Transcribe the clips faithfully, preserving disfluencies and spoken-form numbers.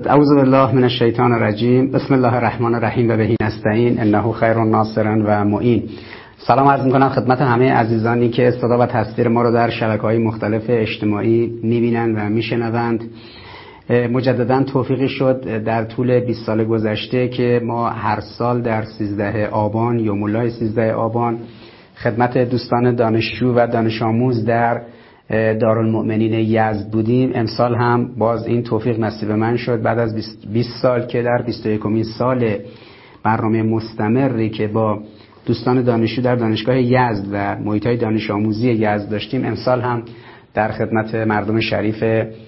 اعوذ بالله من الشیطان الرجیم. بسم الله الرحمن الرحیم و به نستعین انه خیر ناصر و معین. سلام عرض میکنم خدمت همه عزیزانی که صدا و تصویر ما رو در شبکه‌های مختلف اجتماعی میبینند و میشنوند. مجددا توفیقی شد در طول بیست سال گذشته که ما هر سال در سیزده آبان یوم الله سیزده آبان خدمت دوستان دانشجو و دانش آموز در دارالمؤمنین یزد بودیم. امسال هم باز این توفیق نصیب من شد بعد از بیست سال که در بیست و یکمین سال برنامه مستمری که با دوستان دانشجو در دانشگاه یزد و محیط‌های دانش آموزی یزد داشتیم، امسال هم در خدمت مردم شریف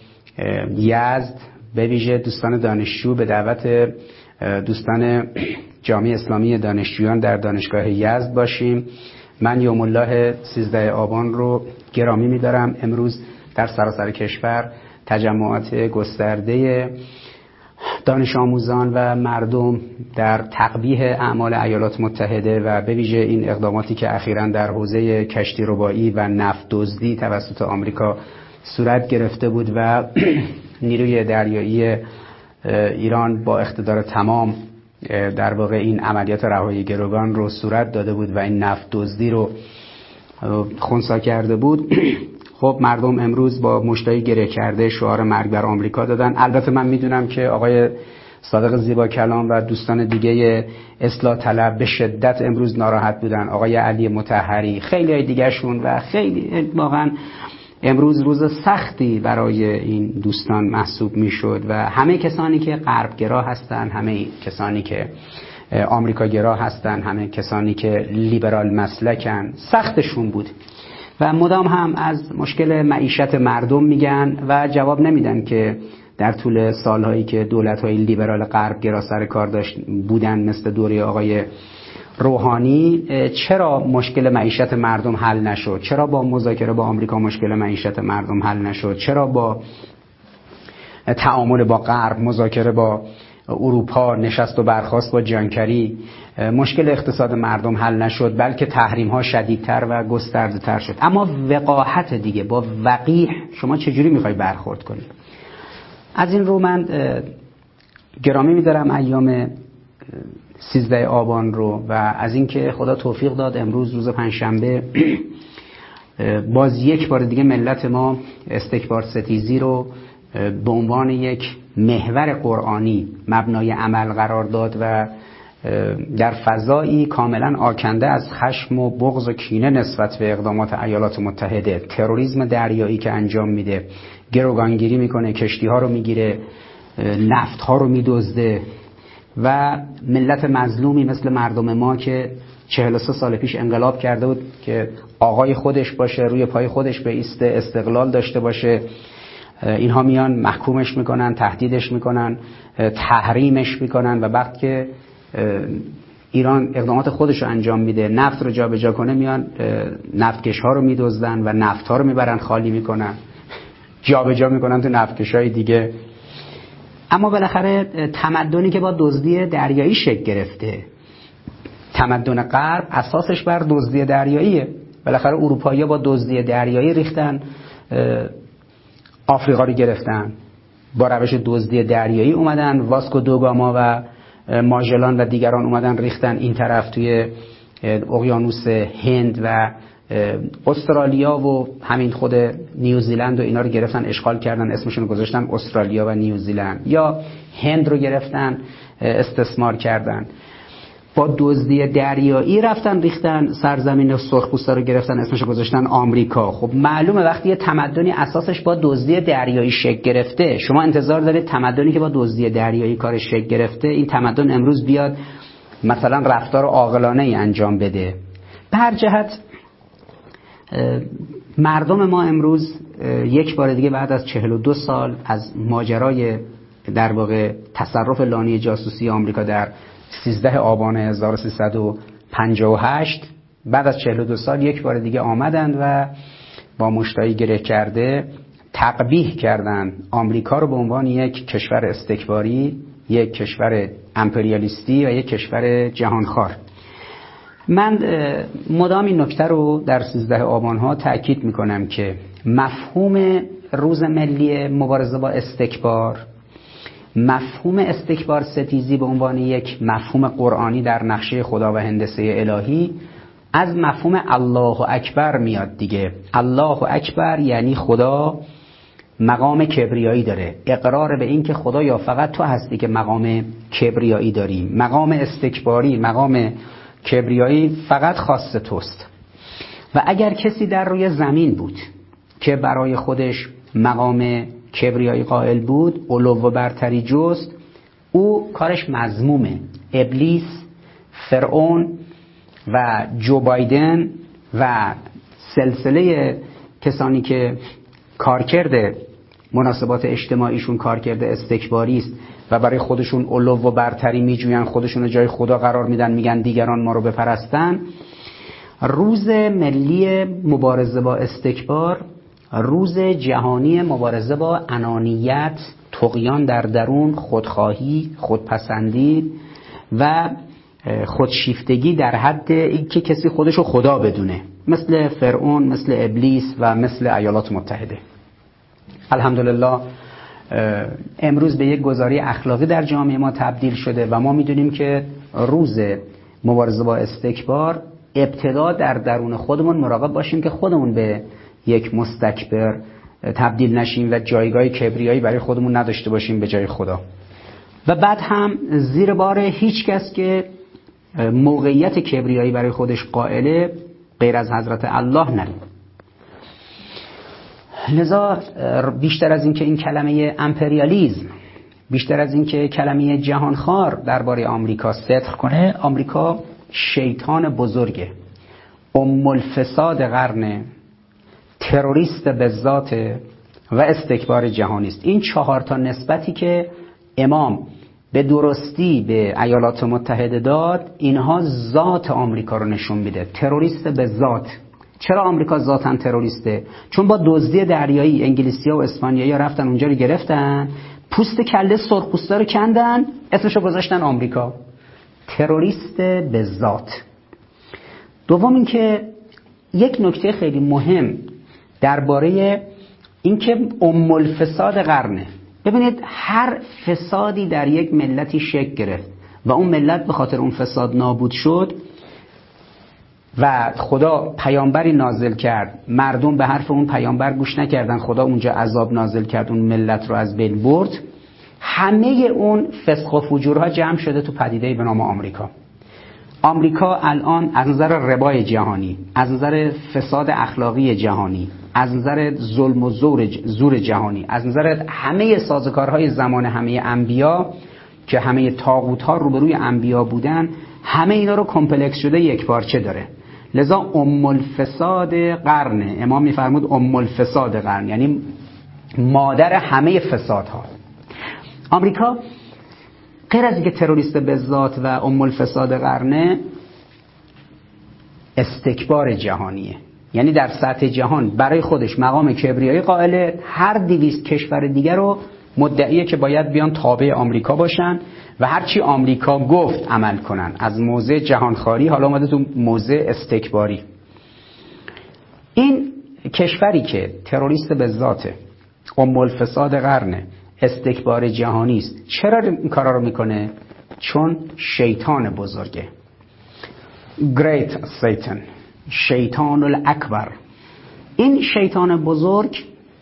یزد به ویژه دوستان دانشجو به دعوت دوستان جامعه اسلامی دانشجویان در دانشگاه یزد باشیم. من یوم الله سیزده آبان رو گرامی می‌دارم. امروز در سراسر کشور تجمعات گسترده دانش آموزان و مردم در تقبیح اعمال ایالات متحده و به ویژه این اقداماتی که اخیراً در حوزه کشتی ربایی و نفت دزدی توسط آمریکا صورت گرفته بود و نیروی دریایی ایران با اقتدار تمام در واقع این عملیات رهایی گروگان رو صورت داده بود و این نفت دزدی رو خنثی کرده بود. خب مردم امروز با مشتای گره کرده شعار مرگ بر آمریکا دادن. البته من میدونم که آقای صادق زیبا کلام و دوستان دیگه اصلاح طلب به شدت امروز ناراحت بودن، آقای علی مطهری، خیلی های دیگه شون و خیلی واقعا امروز روز سختی برای این دوستان محسوب میشد و همه کسانی که غربگرا هستن، همه کسانی که آمریکا گرا هستن، همه کسانی که لیبرال مسلکن، سختشون بود و مدام هم از مشکل معیشت مردم میگن و جواب نمیدن که در طول سالهایی که دولت‌های لیبرال غربگرا سر کار داشت بودن مثل دوره آقای روحانی چرا مشکل معیشت مردم حل نشد؟ چرا با مذاکره با آمریکا مشکل معیشت مردم حل نشد؟ چرا با تعامل با غرب، مذاکره با اروپا، نشست و برخاست با جانکری مشکل اقتصاد مردم حل نشد، بلکه تحریم ها شدیدتر و گسترده تر شد؟ اما وقاحت دیگه با وقیح شما چجوری میخوای برخورد کنی؟ از این رو من گرامی میدارم ایام سیزده آبان رو و از اینکه خدا توفیق داد امروز روز پنجشنبه باز یک بار دیگه ملت ما استکبار ستیزی رو به عنوان یک محور قرآنی مبنای عمل قرار داد و در فضایی کاملا آکنده از خشم و بغض و کینه نسبت به اقدامات ایالات متحده، تروریسم دریایی که انجام میده، گروگانگیری میکنه، کشتی ها رو میگیره، نفت ها رو میدزده و ملت مظلومی مثل مردم ما که چهل و سه سال پیش انقلاب کرده بود که آقای خودش باشه، روی پای خودش بایسته، استقلال داشته باشه، اینها میان محکومش میکنن، تهدیدش میکنن، تحریمش میکنن و بعد که ایران اقدامات خودش رو انجام میده، نفت رو جابجا کنه، میان نفتکش ها رو میدزدن و نفت ها رو میبرن خالی میکنن، جابجا میکنن تو نفتکش های دیگه. اما بالاخره تمدنی که با دزدی دریایی شکل گرفته، تمدن غرب اساسش بر دزدی دریاییه. بالاخره اروپایی‌ها با دزدی دریایی ریختن آفریقا رو گرفتن، با روش دزدی دریایی اومدن واسکو دوگاما و ماژلان و دیگران اومدن ریختن این طرف توی اقیانوس هند و استرالیا و همین خود نیوزیلند و اینا رو گرفتن اشغال کردن، اسمشون رو گذاشتن استرالیا و نیوزیلند، یا هند رو گرفتن استثمار کردن، با دزدی دریایی رفتن ریختن سرزمین سرخپوستا رو گرفتن اسمش رو گذاشتن آمریکا. خب معلومه وقتی یه تمدنی اساسش با دزدی دریایی شکل گرفته، شما انتظار دارید تمدنی که با دزدی دریایی کارش شکل گرفته این تمدن امروز بیاد مثلا رفتار عاقلانه ای انجام بده. به هر جهت مردم ما امروز یک بار دیگه بعد از چهل و دو سال از ماجرای در واقع تصرف لانه جاسوسی آمریکا در سیزده آبان هزار و سیصد و پنجاه و هشت بعد از چهل و دو سال یک بار دیگه آمدند و با مشتایی گره کرده تقبیح کردند آمریکا رو به عنوان یک کشور استکباری، یک کشور امپریالیستی و یک کشور جهانخوار. من مدام این نکته رو در سیزده آبان ها تأکید میکنم که مفهوم روز ملی مبارزه با استکبار مفهوم استکبار ستیزی به عنوان یک مفهوم قرآنی در نقشه خدا و هندسه الهی از مفهوم الله اکبر میاد دیگه. الله اکبر یعنی خدا مقام کبریایی داره، اقرار به این که خدایا فقط تو هستی که مقام کبریایی داری. مقام استکباری، مقام کبریایی فقط خاص توست. و اگر کسی در روی زمین بود که برای خودش مقام کبریایی قائل بود، علو و برتری جست، او کارش مذمومه. ابلیس، فرعون و جو بایدن و سلسله کسانی که کارکرد مناسبات اجتماعیشون کارکرد استکباری است و برای خودشون علو و برتری میجوین، خودشون رو جای خدا قرار میدن، میگن دیگران ما رو بپرستن. روز ملی مبارزه با استکبار، روز جهانی مبارزه با انانیت، طغیان در درون، خودخواهی، خودپسندی و خودشیفتگی در حد اینکه کسی خودشو خدا بدونه، مثل فرعون، مثل ابلیس و مثل ایالات متحده. الحمدلله امروز به یک گزاره اخلاقی در جامعه ما تبدیل شده و ما میدونیم که روز مبارزه با استکبار ابتدا در درون خودمون مراقب باشیم که خودمون به یک مستکبر تبدیل نشیم و جایگاه کبریایی برای خودمون نداشته باشیم به جای خدا. و بعد هم زیر بار هیچ کس که موقعیت کبریایی برای خودش قائله غیر از حضرت الله نریم. لذا بیشتر از این که این کلمه امپریالیزم، بیشتر از این که کلمه جهانخوار درباره آمریکا صدق کنه، آمریکا شیطان بزرگه، ام الفساد قرن، تروریست به ذات و استکبار جهانی است. این چهار تا نسبتی که امام به درستی به ایالات متحده داد، اینها ذات آمریکا رو نشون میده. تروریست به ذات. چرا آمریکا ذاتاً تروریسته؟ چون با دزدی دریایی انگلیسی‌ها و اسپانیایی‌ها رفتن اونجا رو گرفتن، پوست کله سرخپوستا رو کندن، اسمشو گذاشتن آمریکا. تروریست به ذات. دوم این که یک نکته خیلی مهم درباره این که ام الفساد قرنه. ببینید هر فسادی در یک ملتی شکل گرفت و اون ملت به خاطر اون فساد نابود شد و خدا پیامبری نازل کرد، مردم به حرف اون پیامبر گوش نکردن، خدا اونجا عذاب نازل کرد، اون ملت رو از بین برد. همه اون فسق و فجورها جمع شده تو پدیده‌ای به نام آمریکا. آمریکا الان از نظر ربای جهانی، از نظر فساد اخلاقی جهانی، از نظر ظلم و زور زور جهانی، از نظر همه سازوکارهای زمان همه انبیا که همه طاغوت‌ها روبروی انبیا بودن، همه اینا رو کمپلکس شده یک پارچه داره. لذا ام الفساد قرن، امام میفرمود ام الفساد قرن یعنی مادر همه فسادها. آمریکا غیر از اینکه تروریست به ذات و ام الفساد قرنه، استکبار جهانیه. یعنی در سطح جهان برای خودش مقام کبریایی قائله، هر دویست کشور دیگر رو مدعیه که باید بیان تابع آمریکا باشن و هرچی آمریکا گفت عمل کنن. از موضع جهانخواری حالا اومده تو موضع استکباری. این کشوری که تروریست به ذاته، ام الفساد قرنه، استکبار جهانی است، چرا این کارا رو میکنه؟ چون شیطان بزرگه. Great Satan، شیطان الاکبر. این شیطان بزرگ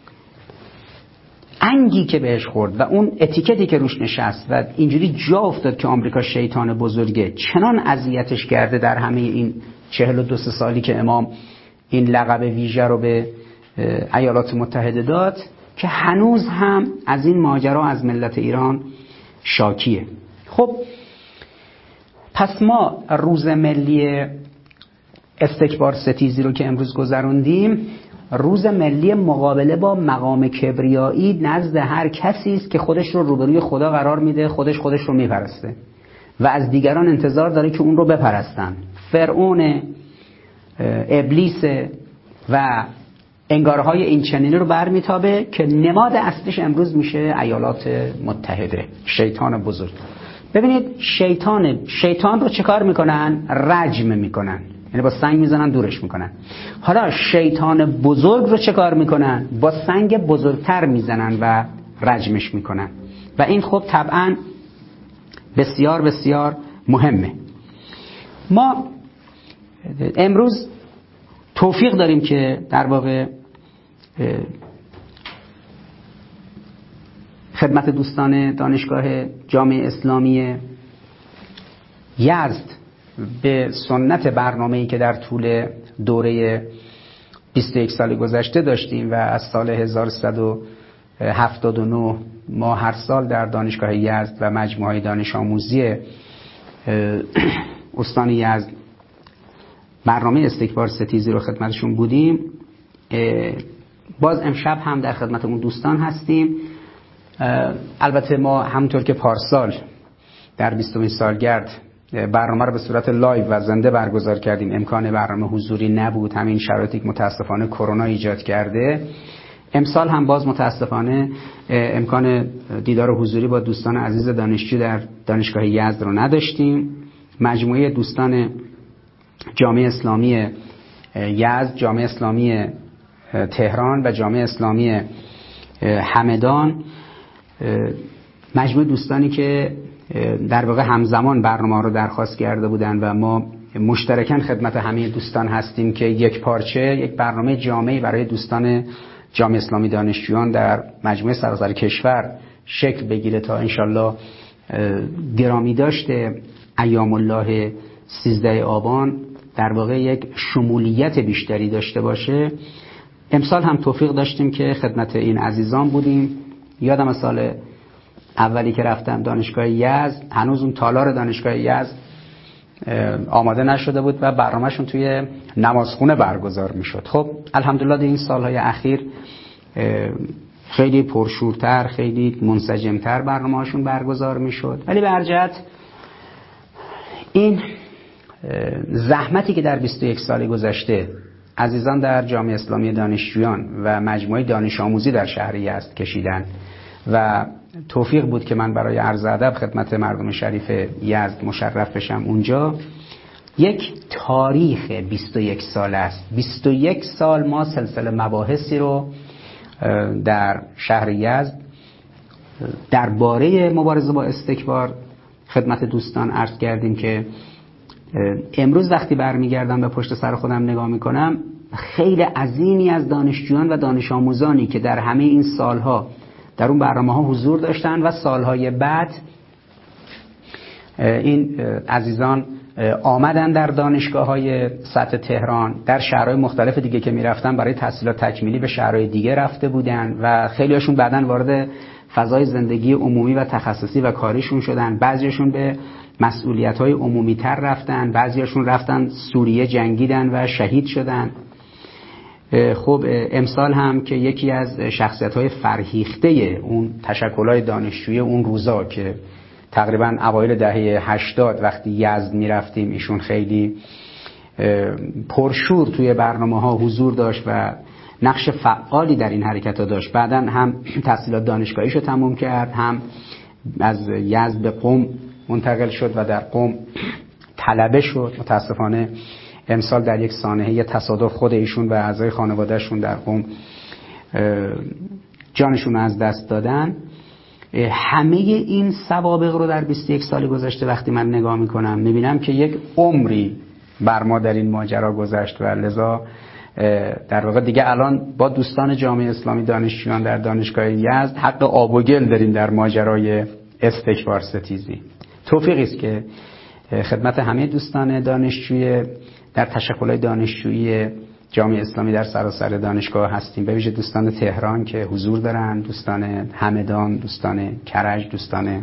انگی که بهش خورد و اون اتیکتی که روش نشست و اینجوری جا افتاد که آمریکا شیطان بزرگه، چنان اذیتش کرده در همه این چهل و دو سالی که امام این لقب ویژه رو به ایالات متحده داد که هنوز هم از این ماجرا از ملت ایران شاکیه. خب پس ما روز ملی استکبار ستیزی رو که امروز گذروندیم، روز ملی مقابله با مقام کبریایی نزد هر کسی است که خودش رو روبروی خدا قرار میده، خودش خودش رو میپرسته و از دیگران انتظار داره که اون رو بپرستن. فرعون، ابلیس و انگارهای این چنینی رو برمیتابه که نماد اصلیش امروز میشه ایالات متحده، شیطان بزرگ. ببینید شیطان شیطان رو چه کار میکنن؟ رجم میکنن، یعنی با سنگ میزنن دورش میکنن. حالا شیطان بزرگ رو چه کار میکنن؟ با سنگ بزرگتر میزنن و رجمش میکنن. و این خب طبعا بسیار بسیار مهمه. ما امروز توفیق داریم که در واقع خدمت دوستان دانشگاه جامعه اسلامی یزد به سنت برنامه‌ای که در طول دوره بیست و یک سال گذشته داشتیم و از سال هزار و سیصد و هفتاد و نه ما هر سال در دانشگاه یزد و مجموعه دانش آموزی استان یزد برنامه استکبار ستیزی رو خدمتشون بودیم، باز امشب هم در خدمت اون دوستان هستیم. البته ما همونطور که پارسال در بیستمین سالگرد برنامه رو به صورت لایو و زنده برگزار کردیم، امکان برنامه حضوری نبود، همین شرایطی که متاسفانه کرونا ایجاد کرده. امسال هم باز متاسفانه امکان دیدار حضوری با دوستان عزیز دانشجو در دانشگاه یزد رو نداشتیم. مجموعه دوستان جامعه اسلامی یزد، جامعه اسلامی تهران و جامعه اسلامی همدان، مجموعه دوستانی که در واقع همزمان برنامه رو درخواست کرده بودن و ما مشترکاً خدمت همه دوستان هستیم که یک پارچه یک برنامه جامعی برای دوستان جامعه اسلامی دانشجویان در مجموعه سراسر کشور شکل بگیره تا انشالله گرامی داشته ایام الله سیزده آبان در واقع یک شمولیت بیشتری داشته باشه. امسال هم توفیق داشتیم که خدمت این عزیزان بودیم. یادم سال اولی که رفتم دانشگاه یزد هنوز اون تالار دانشگاه یزد آماده نشده بود و برنامهشون توی نمازخونه برگزار میشد. خب الحمدلله در این سالهای اخیر خیلی پرشورتر، خیلی منسجمتر برنامه‌هاشون برگزار میشد. ولی به هر جهت این زحمتی که در بیست و یک سال گذشته عزیزان در جامعه اسلامی دانشجویان و مجموعه دانش آموزی در شهر یزد کشیدن و توفیق بود که من برای عرض ادب خدمت مردم شریف یزد مشرف بشم اونجا، یک تاریخ بیست و یک سال است. بیست و یک سال ما سلسله مباحثی رو در شهر یزد درباره مبارزه با استکبار خدمت دوستان عرض کردیم که امروز وقتی برمیگردم به پشت سر خودم نگاه میکنم، خیلی عظیمی از دانشجویان و دانش آموزانی که در همه این سالها در اون برنامه ها حضور داشتن و سالهای بعد این عزیزان آمدن در دانشگاه های سطح تهران، در شهرهای مختلف دیگه که میرفتن برای تحصیلات تکمیلی به شهرهای دیگه رفته بودن و خیلی هاشون بعداً وارد فضای زندگی عمومی و تخصصی و کاریشون شدن. بعضیشون به مسئولیت‌های عمومی تر رفتن، بعضیشون رفتن سوریه جنگیدن و شهید شدن. خب امسال هم که یکی از شخصیت‌های فرهیخته اون تشکل‌های دانشجویی اون روزا که تقریبا اوایل دهه هشتاد وقتی یزد میرفتیم ایشون خیلی پرشور توی برنامه‌ها حضور داشت و نقش فعالی در این حرکت‌ها داشت. بعداً هم تحصیلات دانشگاهیشو تموم کرد، هم از یزد به قم منتقل شد و در قم طلبه شد. متاسفانه امسال در یک سانحه تصادف خود ایشون و اعضای خانوادهشون در قم جانشون از دست دادن. همه این سوابق رو در بیست و یک سال گذشته وقتی من نگاه میکنم میبینم که یک عمری بر ما در این ماجرا گذشت و لذا در واقع دیگه الان با دوستان جامعه اسلامی دانشجویان در دانشگاه یزد حق آب و گل داریم در ماجرای استکبار ستیزی. توفیقی است که خدمت همه دوستان دانشجوی در تشکل‌های دانشجویی جامعه اسلامی در سراسر دانشگاه هستیم، به ویژه دوستان تهران که حضور دارن، دوستان همدان، دوستان کرج، دوستان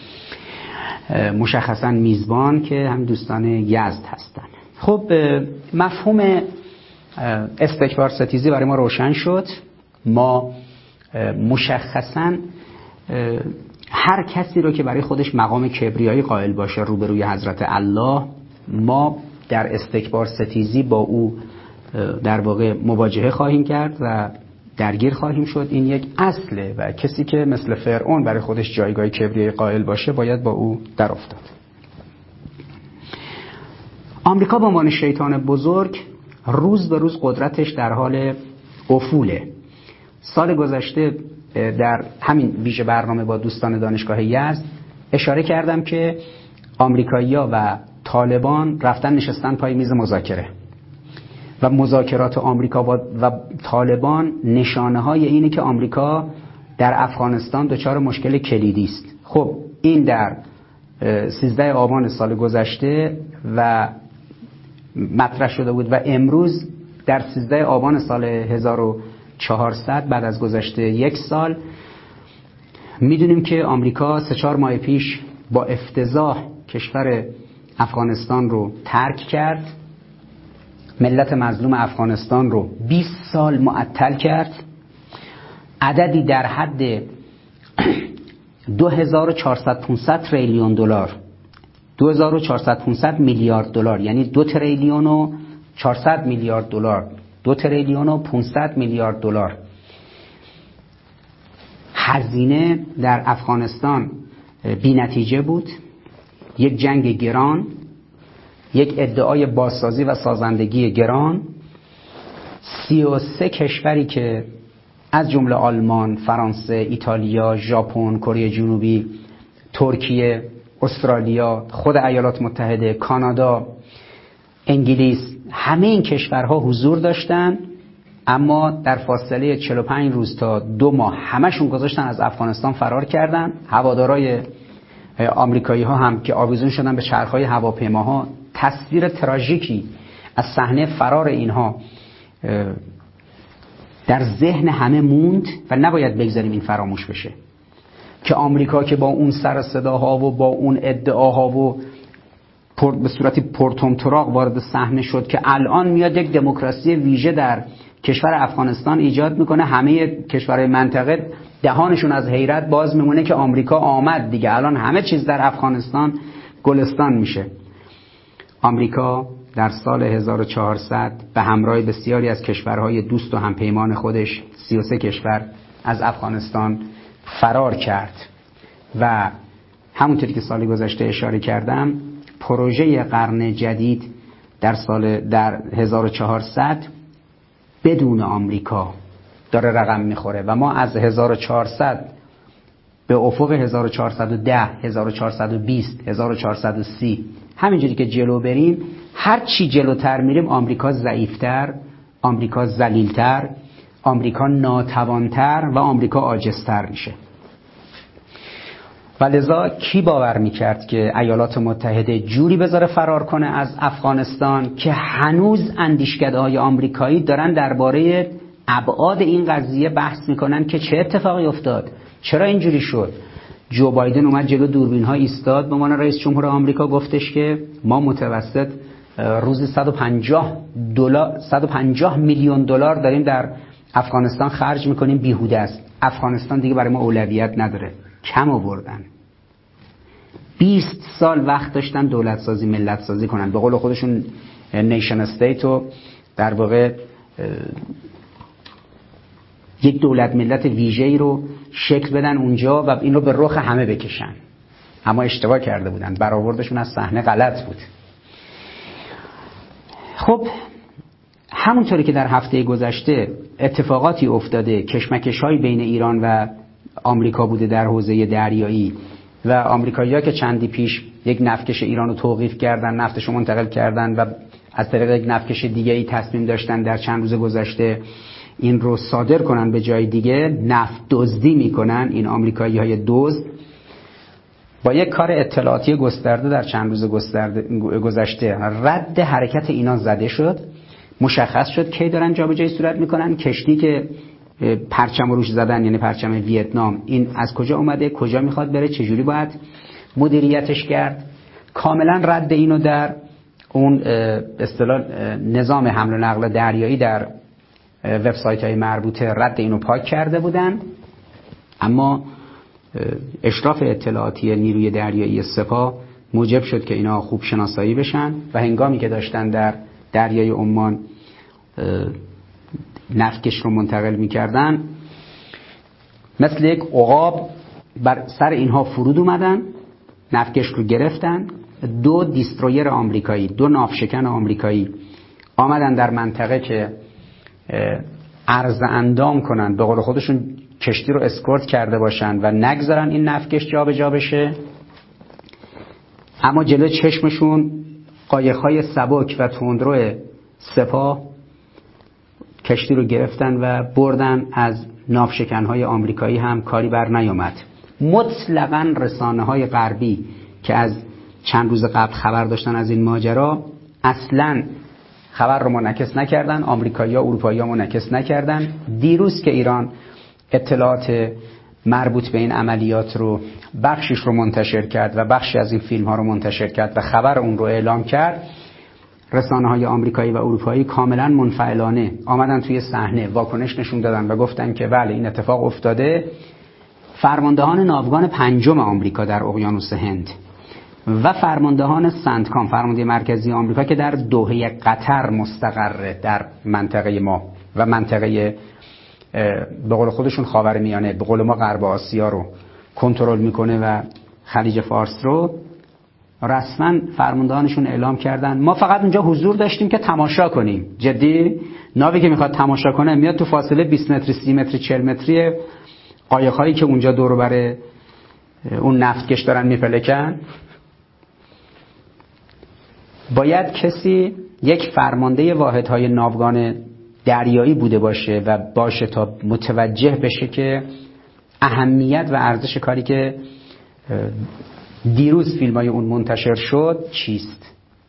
مشخصا میزبان که هم دوستان یزد هستن. خب مفهوم استکبار ستیزی برای ما روشن شد. ما مشخصا هر کسی رو که برای خودش مقام کبریایی قائل باشه روبروی حضرت الله، ما در استکبار ستیزی با او در واقع مواجهه خواهیم کرد و درگیر خواهیم شد. این یک اصله و کسی که مثل فرعون برای خودش جایگاه کبریایی قائل باشه باید با او در افتاد. آمریکا به عنوان شیطان بزرگ روز به روز قدرتش در حال افوله. سال گذشته در همین ویژه برنامه با دوستان دانشگاه یزد اشاره کردم که آمریکایی‌ها و طالبان رفتن نشستن پای میز مذاکره و مذاکرات آمریکا و طالبان نشانه های اینه که آمریکا در افغانستان دچار مشکل کلیدی است. خب این در سیزده آبان سال گذشته و مطرح شده بود و امروز در سیزده آبان سال هزار و چهارصد بعد از گذشته یک سال میدونیم که آمریکا سه چهار ماه پیش با افتضاح کشور افغانستان رو ترک کرد، ملت مظلوم افغانستان رو بیست سال معطل کرد، عددی در حد دو هزار و چهارصد پانصد تریلیون دلار دو هزار و چهارصد پانصد میلیارد دلار، یعنی دو تریلیون و چهارصد میلیارد دلار، دو تریلیون و پانصد میلیارد دلار هزینه در افغانستان بی نتیجه بود. یک جنگ گران، یک ادعای بازسازی و سازندگی گران، سی و سه کشوری که از جمله آلمان، فرانسه، ایتالیا، ژاپن، کره جنوبی، ترکیه، استرالیا، خود ایالات متحده، کانادا، انگلیس، همه این کشورها حضور داشتن، اما در فاصله چهل و پنج روز تا دو ماه همشون گذاشتن از افغانستان فرار کردن. هوادارای آمریکایی ها هم که آویزون شدن به چرخهای هواپیماها، تصویر تراژیکی از صحنه فرار اینها در ذهن همه موند و نباید بگذاریم این فراموش بشه که آمریکا که با اون سر صداها و با اون ادعاها و به صورتی پرتومتراغ وارد صحنه شد که الان میاد یک دموکراسی ویژه در کشور افغانستان ایجاد میکنه، همه کشورهای منطقه دهانشون از حیرت باز میمونه که آمریکا آمد دیگه، الان همه چیز در افغانستان گلستان میشه. آمریکا در سال هزار و چهارصد به همراه بسیاری از کشورهای دوست و همپیمان خودش، سی و سه کشور، از افغانستان فرار کرد و همونطوری که سال گذشته اشاره کردم پروژه قرن جدید در سال در هزار و چهارصد بدون آمریکا داره رقم میخوره و ما از هزار و چهارصد به افق هزار و چهارصد و ده، هزار و چهارصد و بیست، هزار و چهارصد و سی همینجوری که جلو بریم، هر چی جلوتر میریم آمریکا ضعیفتر، آمریکا ذلیلتر، آمریکا ناتوانتر و آمریکا عاجزتر میشه. و لذا کی باور میکرد که ایالات متحده جوری بذاره فرار کنه از افغانستان که هنوز اندیشکده‌های آمریکایی دارن درباره ابعاد این قضیه بحث میکنن که چه اتفاقی افتاد، چرا اینجوری شد. جو بایدن اومد جلو دوربین ها ایستاد به عنوان رئیس جمهور آمریکا، گفتش که ما متوسط روزی صد و پنجاه دلار صد و پنجاه میلیون دلار داریم در افغانستان خرج میکنیم، بیهوده است، افغانستان دیگه برای ما اولویت نداره. کم آوردن. بیست سال وقت داشتن دولت سازی ملت سازی کنن، به قول خودشون نیشن استیت رو در واقع یک دولت ملت ویژه‌ای رو شکل بدن اونجا و این رو به رخ همه بکشن، اما اشتباه کرده بودن، برآوردشون از صحنه غلط بود. خب همونطوری که در هفته گذشته اتفاقاتی افتاده، کشمکش‌های بین ایران و آمریکا بوده در حوزه دریایی و آمریکایی‌ها که چندی پیش یک نفتکش ایران رو توقیف کردن، نفتش رو منتقل کردن و از طریق یک نفتکش دیگه‌ای تصمیم داشتن در چند روز گذشته این رو صادر کنن به جای دیگه، نفت دزدی میکنن این آمریکایی‌های دزد. با یک کار اطلاعاتی گسترده در چند روز گذشته رد حرکت اینا زده شد، مشخص شد کی دارن جابجایی صورت میکنن، کشتی که پرچم روش زدن یعنی پرچم ویتنام، این از کجا اومده، کجا میخواد بره، چجوری باید مدیریتش کرد. کاملا رد اینو در اون به اصطلاح نظام حمل و نقل دریایی در وبسایت های مربوطه رد اینو پاک کرده بودن، اما اشراف اطلاعاتی نیروی دریایی سپاه موجب شد که اینا خوب شناسایی بشن و هنگامی که داشتن در دریای عمان نفتکش رو منتقل میکردن مثل یک عقاب بر سر اینها فرود اومدن، نفتکش رو گرفتن. دو دیسترویر آمریکایی، دو ناوشکن آمریکایی آمدن در منطقه که عرض اندام کنن، به قول خودشون کشتی رو اسکورت کرده باشن و نگذارن این نفتکش جابجا بشه، اما جلوی چشمشون قایق‌های سبک و تندرو سپاه کشتی رو گرفتن و بردن. از ناوشکن‌های آمریکایی هم کاری بر نیامد. مطلقاً رسانه‌های غربی که از چند روز قبل خبر داشتن از این ماجرا اصلاً خبر رو منعکس نکردن. آمریکایی‌ها، اروپایی‌ها منعکس نکردن. دیروز که ایران اطلاعات مربوط به این عملیات رو بخشش رو منتشر کرد و بخشی از این فیلم‌ها رو منتشر کرد و خبر اون رو اعلام کرد، رسانه‌های آمریکایی و اروپایی کاملا منفعلانه آمدن توی صحنه، واکنش نشون دادن و گفتن که بله این اتفاق افتاده. فرماندهان ناوگان پنجم آمریکا در اقیانوس هند و فرماندهان سنتکام، فرمانده مرکزی آمریکا که در دوحه قطر مستقره در منطقه ما و منطقه به قول خودشون خاورمیانه، به قول ما غرب آسیا رو کنترل میکنه و خلیج فارس رو، رسما فرماندهانشون اعلام کردن ما فقط اونجا حضور داشتیم که تماشا کنیم. جدی ناوی که میخواد تماشا کنه میاد تو فاصله بیست متری، سی متری، چهل متری قایق‌هایی که اونجا دور و بر اون نفتکش دارن میپلکن. باید کسی یک فرمانده واحدهای ناوگان دریایی بوده باشه و باشه تا متوجه بشه که اهمیت و ارزش کاری که دیروز فیلمای اون منتشر شد چیست.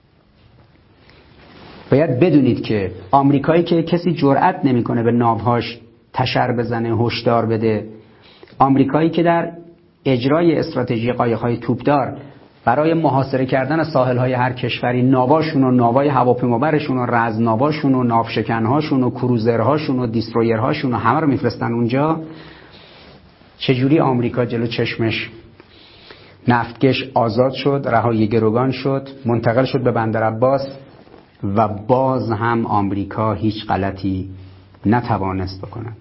باید بدونید که آمریکایی که کسی جرئت نمیکنه به ناوهاش تشر بزنه، هشدار بده، آمریکایی که در اجرای استراتژی قایق‌های توپدار برای محاصره کردن ساحل‌های هر کشوری ناواشون و ناوای هواپیمابرشون و رزمناواشون و ناوشکن‌هاشون و کروزرهاشون و دیسترویرهاشون و همه رو میفرستن اونجا، چجوری آمریکا جلو چشمش نفتکش آزاد شد، رهایی گروگان شد، منتقل شد به بندر عباس و باز هم آمریکا هیچ غلطی نتوانست بکند.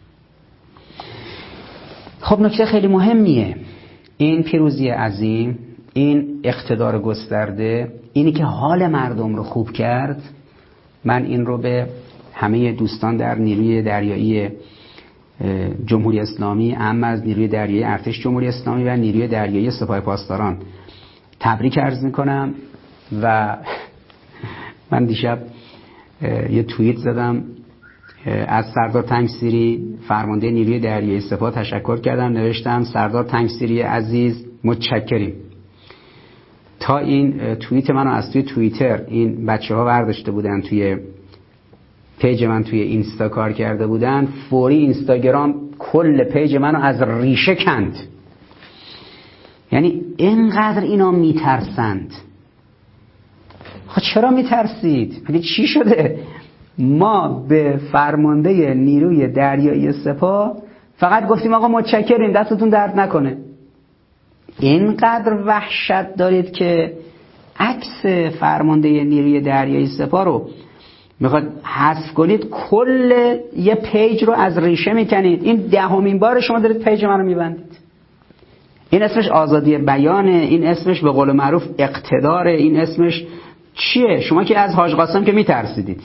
خب نکته خیلی مهمیه این پیروزی عظیم، این اقتدار گسترده، اینی که حال مردم رو خوب کرد. من این رو به همه دوستان در نیروی دریایی جمهوری اسلامی، اما از نیروی دریایی ارتش جمهوری اسلامی و نیروی دریایی سپاه پاسداران تبریک عرض میکنم. و من دیشب یه توییت زدم، از سردار تنگسیری فرمانده نیروی دریایی سپاه تشکر کردم، نوشتم سردار تنگسیری عزیز متشکریم. تا این توییت منو از توی توییتر این بچه ها برداشته بودن، توی پیج من توی اینستا کار کرده بودن، فوری اینستاگرام کل پیج منو از ریشه کند. یعنی اینقدر اینا میترسند. خب چرا میترسید؟ مگه چی شده؟ ما به فرمانده نیروی دریایی سپاه فقط گفتیم آقا متشکریم، دستتون درد نکنه. اینقدر وحشت دارید که عکس فرمانده نیروی دریایی سپاه رو میخواد حذف کنید، کل یه پیج رو از ریشه میکنید. این دهمین بار شما دارید پیج منو میبندید. این اسمش آزادی بیانه، این اسمش به قول معروف اقتداره، این اسمش چیه؟ شما که از حاج قاسم که میترسیدید،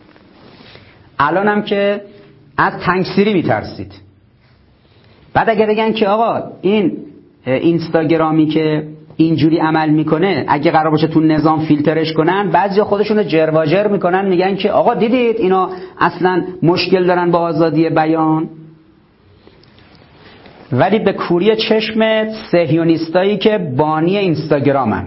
الانم که از تنگسیری میترسید. بعد اگه بگن که آقا این اینستاگرامی که اینجوری عمل میکنه اگه قرار باشه تو نظام فیلترش کنن، بعضی خودشونو جرواجر میکنن، میگن که آقا دیدید اینا اصلا مشکل دارن با آزادی بیان. ولی به کوری چشم صهیونیستایی که بانی اینستاگرامن،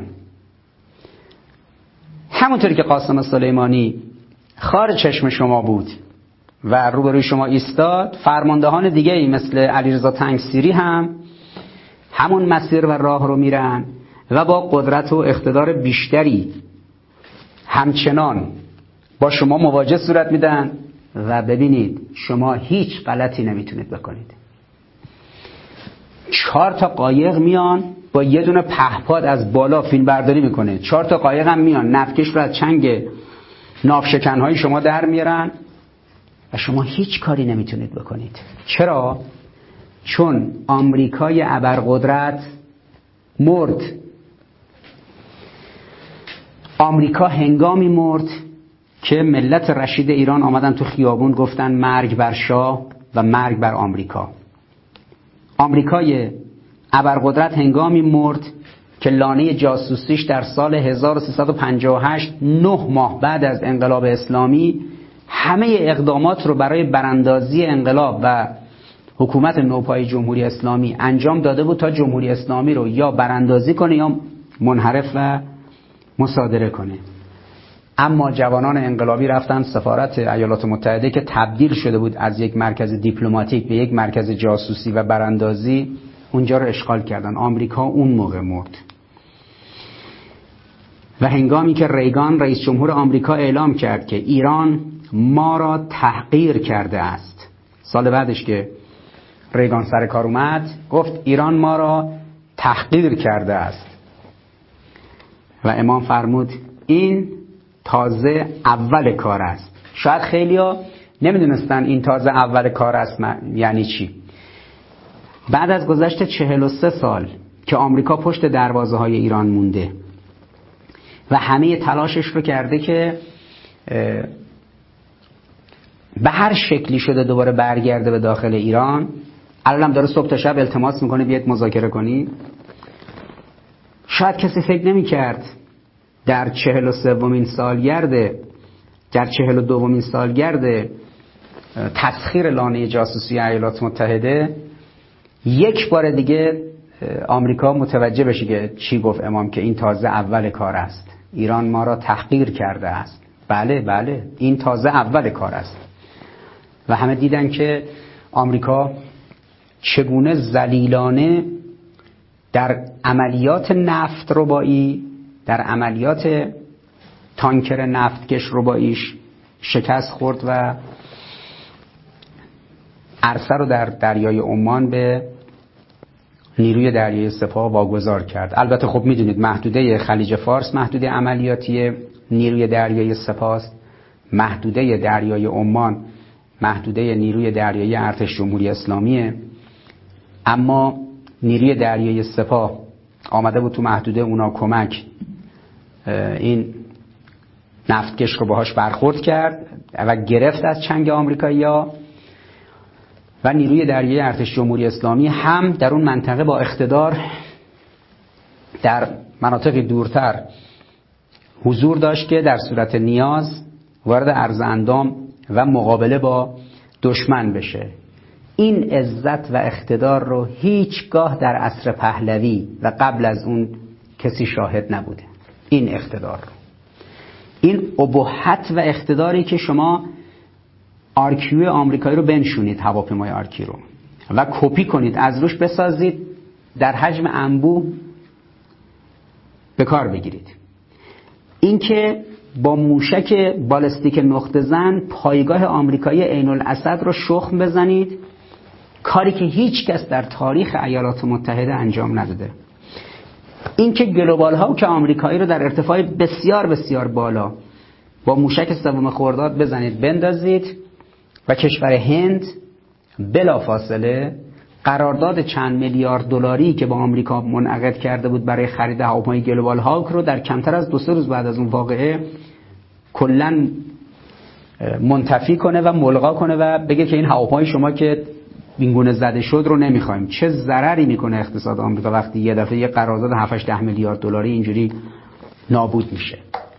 همونطوری که قاسم سلیمانی خار چشم شما بود و روبروی شما ایستاد، فرماندهان دیگه ای مثل علیرضا تنگسیری هم همون مسیر و راه رو میرن و با قدرت و اقتدار بیشتری همچنان با شما مواجه صورت میدن. و ببینید شما هیچ غلطی نمیتونید بکنید. چهار تا قایق میان با یه دونه پهپاد از بالا فیلم برداری میکنه، چهار تا قایق هم میان نفتکش رو از چنگ ناوشکنهای شما در میارن و شما هیچ کاری نمیتونید بکنید. چرا؟ چون آمریکای ابرقدرت مرد. آمریکا هنگامی مرد که ملت رشید ایران آمدن تو خیابون گفتن مرگ بر شاه و مرگ بر آمریکا. آمریکای ابرقدرت هنگامی مرد که لانه جاسوسیش در سال هزار و سیصد و پنجاه و هشت نه ماه بعد از انقلاب اسلامی همه اقدامات رو برای براندازی انقلاب و حکومت نوپای جمهوری اسلامی انجام داده بود تا جمهوری اسلامی رو یا براندازی کنه یا منحرف و مصادره کنه. اما جوانان انقلابی رفتن سفارت ایالات متحده که تبدیل شده بود از یک مرکز دیپلماتیک به یک مرکز جاسوسی و براندازی، اونجا رو اشغال کردن. آمریکا اون موقع مرد. و هنگامی که ریگان رئیس جمهور آمریکا اعلام کرد که ایران ما را تحقیر کرده است، سال بعدش که ریگان سر کار اومد گفت ایران ما را تحقیر کرده است و امام فرمود این تازه اول کار است. شاید خیلیا نمیدونستن این تازه اول کار است یعنی چی. بعد از گذشت چهل و سه سال که آمریکا پشت دروازه های ایران مونده و همه تلاشش رو کرده که به هر شکلی شده دوباره برگرده به داخل ایران، الانم داره صبح تا شب التماس میکنه بیاید مذاکره کنی. شاید کسی فکر نمی‌کرد در چهل و سومین سالگرد در چهل و دومین سالگرد تسخیر لانه جاسوسی ایالات متحده یک بار دیگه آمریکا متوجه بشه که چی گفت امام، که این تازه اول کار است. ایران ما را تحقیر کرده است. بله بله این تازه اول کار است. و همه دیدن که آمریکا چگونه ذلیلانه در عملیات نفت ربایی، در عملیات تانکر نفتکش رباییش شکست خورد و عرصه رو در دریای عمان به نیروی دریایی سپاه واگذار کرد. البته خب میدونید محدوده خلیج فارس محدوده عملیاتی نیروی دریایی سپاه است، محدوده دریای عمان محدوده نیروی دریایی ارتش جمهوری اسلامیه. اما نیروی دریایی سپاه آمده بود تو محدوده اونا کمک این نفتکش رو باهاش برخورد کرد و گرفت از چنگ آمریکایی‌ها. و نیروی دریایی ارتش جمهوری اسلامی هم در اون منطقه با اقتدار در مناطق دورتر حضور داشت که در صورت نیاز وارد عرض اندام و مقابله با دشمن بشه. این عزت و اقتدار رو هیچگاه در عصر پهلوی و قبل از اون کسی شاهد نبوده. این اقتدار رو، این ابهت و اقتداری که شما آرکیو آمریکایی رو بنشونید، هواپیمای آرکی رو، و کپی کنید، از روش بسازید، در حجم انبوه به کار بگیرید. این که با موشک بالستیک نقطه زن پایگاه آمریکایی عین الاسد رو شخم بزنید، کاری که هیچ کس در تاریخ ایالات متحده انجام نداده. این که گلوبال ها که آمریکایی رو در ارتفاع بسیار بسیار بالا با موشک سوم خرداد بزنید بندازید و کشور هند بلافاصله قرارداد چند میلیارد دلاری که با آمریکا منعقد کرده بود برای خرید هواپیمای گلوبال هاوک رو در کمتر از دو سه روز بعد از اون واقعه کلاً منتفی کنه و ملغا کنه و بگه که این هواپیمای شما که اینگونه زده شد رو نمیخوایم. چه ضرری میکنه اقتصاد آمریکا وقتی یه دفعه یه قرارداد هفت ده میلیارد دلاری اینجوری نابود میشه.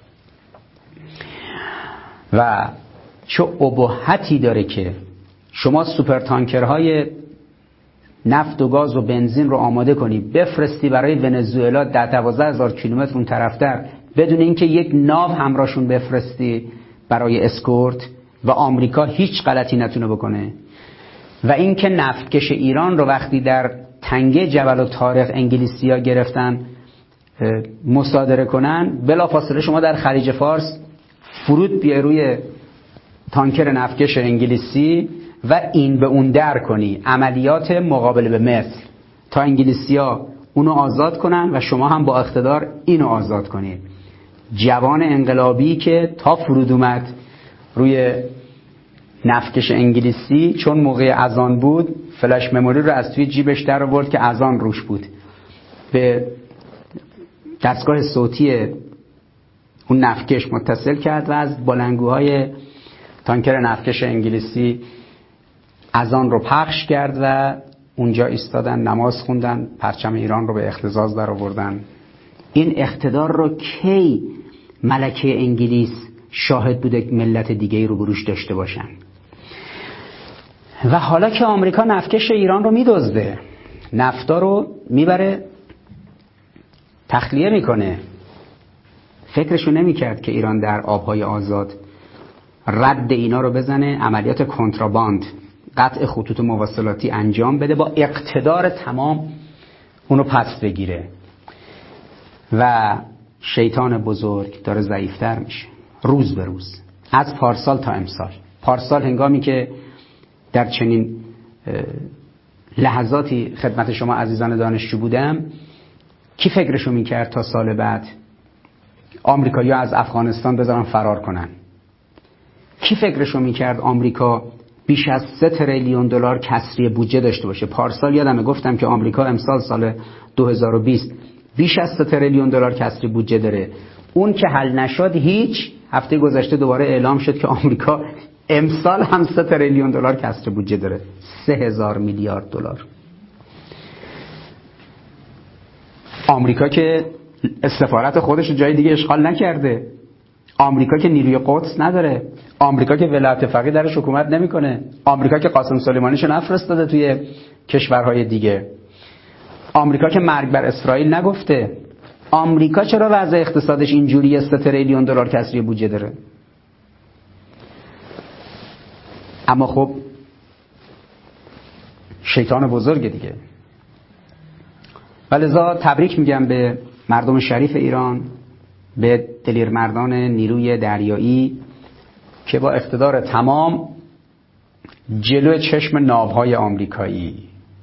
و چه ابهتی داره که شما سوپر تانکرهای نفت و گاز و بنزین رو آماده کنی بفرستی برای ونزوئلا در دوازده هزار کیلومتر اون طرفتر بدون اینکه یک ناو همراهشون بفرستی برای اسکورت و آمریکا هیچ غلطی نتونه بکنه. و اینکه نفتکش ایران رو وقتی در تنگه جبل و طارق انگلیسی‌ها گرفتن مصادره کنن، بلافاصله شما در خلیج فارس فرود بیای روی تانکر نفتکش انگلیسی و این به اون در کنی عملیات مقابله به مثل تا انگلیسی‌ها اونو آزاد کنن و شما هم با اقتدار اینو آزاد کنید. جوان انقلابی که تا فرود اومد روی نفتکش انگلیسی، چون موقع اذان بود فلش مموری رو از توی جیبش در آورد که اذان روش بود، به دستگاه صوتی اون نفتکش متصل کرد و از بلندگوهای تانکر نفتکش انگلیسی اذان رو پخش کرد و اونجا ایستادن، نماز خوندن، پرچم ایران رو به اهتزاز در آوردن. این اقتدار رو کی ملکه انگلیس شاهد بوده ملت دیگه رو بروش داشته باشن؟ و حالا که آمریکا نفتکش ایران رو میدزده، نفتا رو میبره تخلیه میکنه، فکرشو نمیکرد که ایران در آبهای آزاد رد اینا رو بزنه، عملیات کنتراباند، قطع خطوط مواصلاتی انجام بده، با اقتدار تمام اونو پس بگیره. و شیطان بزرگ داره ضعیفتر میشه روز به روز، از پارسال تا امسال. پارسال هنگامی که در چنین لحظاتی خدمت شما عزیزان دانشجو بودم، کی فکرشو میکرد تا سال بعد آمریکایی‌ها از افغانستان بذارن فرار کنن؟ کی فکرشو میکرد آمریکا بیش از سه تریلیون دلار کسری بودجه داشته باشه؟ پارسال یادمه گفتم که آمریکا امسال سال دو هزار و بیست بیش از سه تریلیون دلار کسری بودجه داره. اون که حل نشد هیچ، هفته گذشته دوباره اعلام شد که آمریکا امسال هم سه تریلیون دلار کسری بودجه داره، سه هزار میلیارد دلار. آمریکا که سفارت خودش رو جای دیگه اشغال نکرده، آمریکا که نیروی قدس نداره، آمریکا که ولایت فقیه درش حکومت نمیکنه، آمریکا که قاسم سلیمانیشو نفرستاده توی کشورهای دیگه، آمریکا که مرگ بر اسرائیل نگفته. آمریکا چرا وضع اقتصادش اینجوریه سه تریلیون دلار کسری بودجه داره؟ اما خب شیطان بزرگ دیگه. ولذا تبریک میگم به مردم شریف ایران، به دلیرمردان نیروی دریایی که با اقتدار تمام جلو چشم ناوهای آمریکایی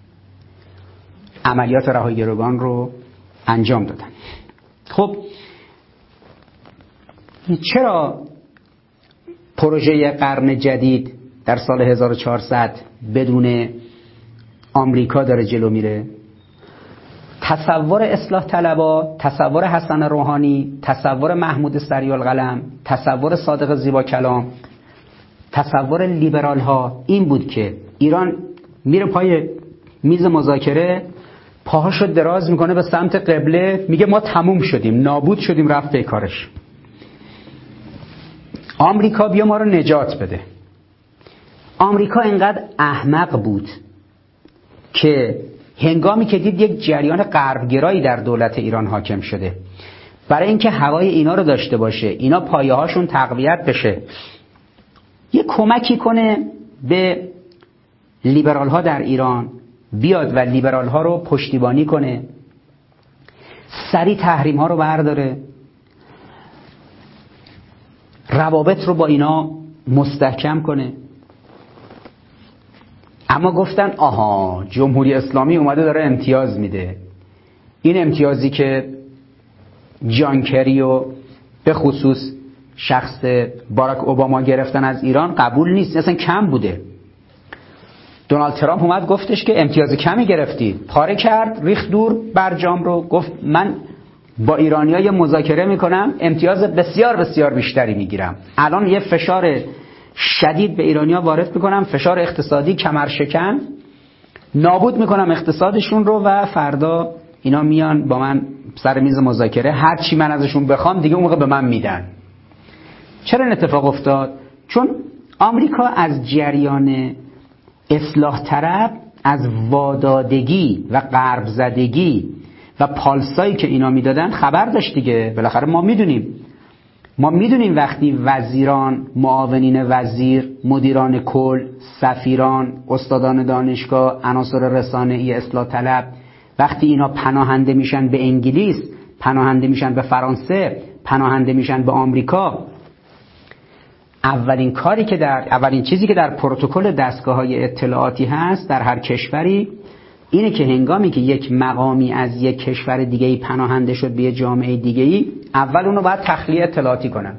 عملیات رهایی گروگان رو انجام دادن. خب چرا پروژه قرن جدید در سال هزار و چهارصد بدون آمریکا داره جلو میره؟ تصور اصلاح طلبا، تصور حسن روحانی، تصور محمود سریالقلم، تصور صادق زیبا کلام، تصور لیبرال ها این بود که ایران میره پای میز مذاکره، پاهاشو دراز میکنه به سمت قبله، میگه ما تموم شدیم، نابود شدیم، رفت به کارش. آمریکا بیا ما رو نجات بده. آمریکا اینقدر احمق بود که هنگامی که دید یک جریان غربگرایی در دولت ایران حاکم شده، برای اینکه هوای اینا رو داشته باشه، اینا پایه هاشون تقویت بشه، یه کمکی کنه به لیبرال ها در ایران، بیاد و لیبرال ها رو پشتیبانی کنه، سریع تحریم ها رو برداره، روابط رو با اینا مستحکم کنه. اما گفتن آها جمهوری اسلامی اومده داره امتیاز میده، این امتیازی که جان کری و به خصوص شخص باراک اوباما گرفتن از ایران قبول نیست، اصلا کم بوده. دونالد ترامپ اومد گفتش که امتیاز کمی گرفتید، پاره کرد، ریخت دور برجام رو، گفت من با ایرانی‌ها یه مذاکره میکنم، امتیاز بسیار بسیار بیشتری میگیرم. الان یه فشار شدید به ایرانی‌ها وارد میکنم، فشار اقتصادی کمرشکن، نابود میکنم اقتصادشون رو و فردا اینا میان با من سر میز مذاکره، هر چی من ازشون بخوام دیگه اون موقع به من میدن. چرا این اتفاق افتاد؟ چون آمریکا از جریان اصلاح طلب، از وادادگی و غرب زدگی و پالسایی که اینا میدادن خبر داشت دیگه. بالاخره ما میدونیم ما میدونیم وقتی وزیران، معاونین وزیر، مدیران کل، سفیران، استادان دانشگاه، عناصر رسانه‌ای اصلاح طلب، وقتی اینا پناهنده میشن به انگلیس، پناهنده میشن به فرانسه، پناهنده میشن به آمریکا، اولین کاری که در اولین چیزی که در پروتکل دستگاه‌های اطلاعاتی هست در هر کشوری اینه که هنگامی که یک مقامی از یک کشور دیگه‌ای پناهنده شد به یک جامعه دیگه‌ای، اول اونو باید تخلیه اطلاعاتی کنن.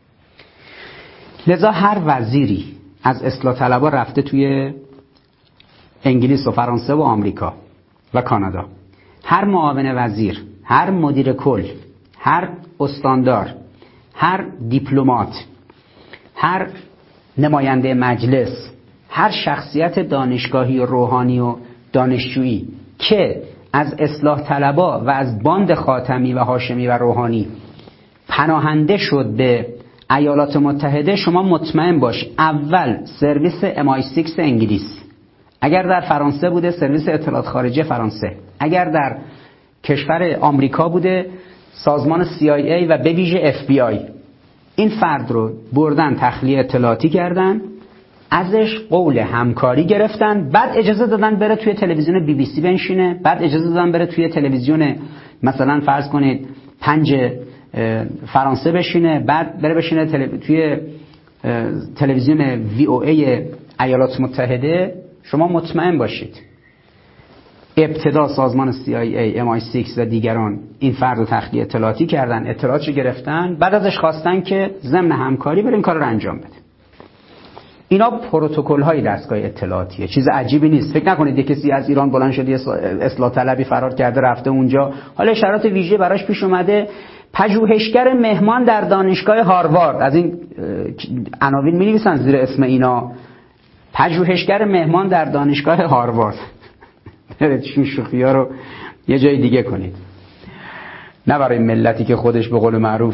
لذا هر وزیری از اصلاح طلبا رفته توی انگلیس و فرانسه و آمریکا و کانادا، هر معاون وزیر، هر مدیر کل، هر استاندار، هر دیپلمات، هر نماینده مجلس، هر شخصیت دانشگاهی و روحانی و دانشجویی که از اصلاح طلبا و از باند خاتمی و هاشمی و روحانی پناهنده شد به ایالات متحده، شما مطمئن باش اول سرویس ام آی سیکس انگلیس، اگر در فرانسه بوده سرویس اطلاعات خارجی فرانسه، اگر در کشور آمریکا بوده سازمان سی آی ای و به ویژه اف بی آی، این فرد رو بردن تخلیه اطلاعاتی کردن، ازش قول همکاری گرفتن، بعد اجازه دادن بره توی تلویزیون بی بی سی بنشینه، بعد اجازه دادن بره توی تلویزیون مثلا فرض کنید پنج فرانسه بشینه، بعد بره بشینه تل... توی تلویزیون وی او ای ایالات متحده. شما مطمئن باشید ابتدا سازمان سی آی ای، ام آی سیکس و دیگران این فرد رو تخلیه اطلاعاتی کردن، اطلاعاتش گرفتن، بعد ازش خواستن که ضمن همکاری بره این کار رو انجام بده. اینا پروتکل های دستگاه اطلاعاتیه، چیز عجیبی نیست. فکر نکنید یک کسی از ایران بلند شده اصلاح طلبی فرار کرده رفته اونجا، حالا شرایط ویژه براش پیش اومده، پژوهشگر مهمان در دانشگاه هاروارد، از این عناوین می‌نویسن زیر اسم اینا، پژوهشگر مهمان در دانشگاه هاروارد. برید این شوخی‌ها رو یه جای دیگه کنید، نه برای ملتی که خودش به قول معروف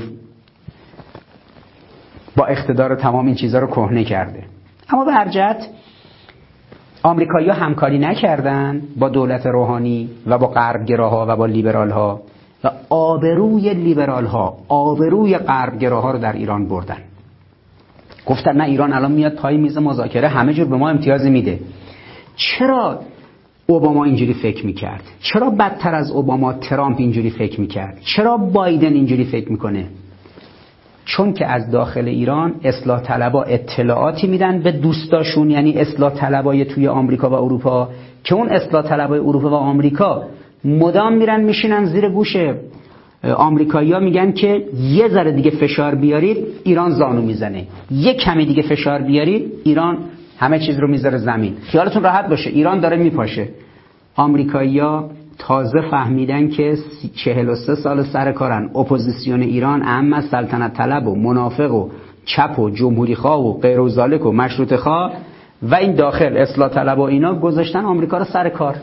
با اقتدار تمام این چیزها رو کهنه کرده. اما به هر جهت آمریکایی‌ها همکاری نکردن با دولت روحانی و با غربگراها و با لیبرال‌ها و آبروی لیبرال‌ها، آبروی غربگراها رو در ایران بردن. گفتن نه ایران الان میاد پای میز مذاکره همه جور به ما امتیاز میده. چرا اوباما اینجوری فکر میکرد؟ چرا بدتر از اوباما ترامپ اینجوری فکر میکرد؟ چرا بایدن اینجوری فکر میکنه؟ چون که از داخل ایران اصلاح طلبا اطلاعاتی میدن به دوستاشون، یعنی اصلاح طلبای توی آمریکا و اروپا، که اون اصلاح طلبای اروپا و آمریکا مدام میرن میشینن زیر گوش آمریکایی‌ها، میگن که یه ذره دیگه فشار بیارید ایران زانو میزنه، یه کمی دیگه فشار بیارید ایران همه چیز رو میذاره زمین، خیالتون راحت باشه ایران داره میپاشه. آمریکایی‌ها تازه فهمیدن که چهل و سه سال سر کارن، اپوزیسیون ایران اهم از سلطنت طلب و منافق و چپ و جمهوری خواه و غیر و ذالک و مشروطه خواه و این داخل اصلاح طلب و اینا گذاشتن آمریکا رو سر کار.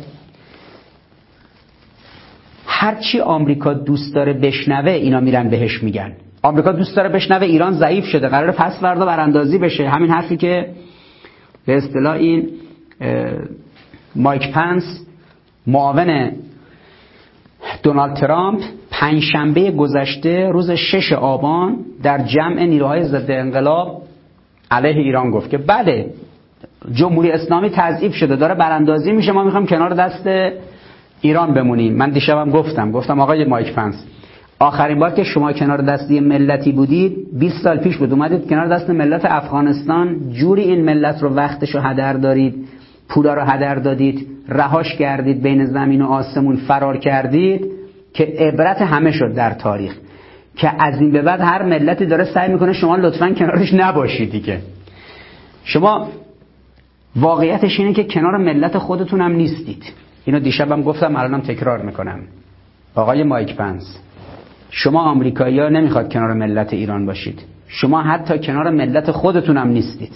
هرچی آمریکا دوست داره بشنوه اینا میرن بهش میگن. آمریکا دوست داره بشنوه ایران ضعیف شده، قراره پس فردا براندازی بشه، همین حرفی که به اصطلاح این مایک پنس معاون دونالد ترامپ پنجشنبه گذشته روز شش آبان در جمع نیروهای ضد انقلاب علیه ایران گفت که بله جمهوری اسلامی تضعیف شده، داره براندازی میشه، ما میخوایم کنار دست ایران بمونیم. من دیشبم گفتم گفتم آقای مایک پنس، آخرین بار که شما کنار دست یه ملتی بودید بیست سال پیش بود، اومدید کنار دست ملت افغانستان، جوری این ملت رو وقتشو هدر دارید، پولا رو هدر دادید، رهاش کردید، بین زمین و آسمون فرار کردید که عبرت همه شد در تاریخ، که از این به بعد هر ملتی داره سعی میکنه شما لطفاً کنارش نباشید دیگه. شما واقعیتش اینه که کنار ملت خودتون هم نیستید. اینو دیشبم گفتم الانم تکرار میکنم. آقای مایک پنس، شما آمریکایی‌ها نمیخواد کنار ملت ایران باشید، شما حتی کنار ملت خودتون هم نیستید.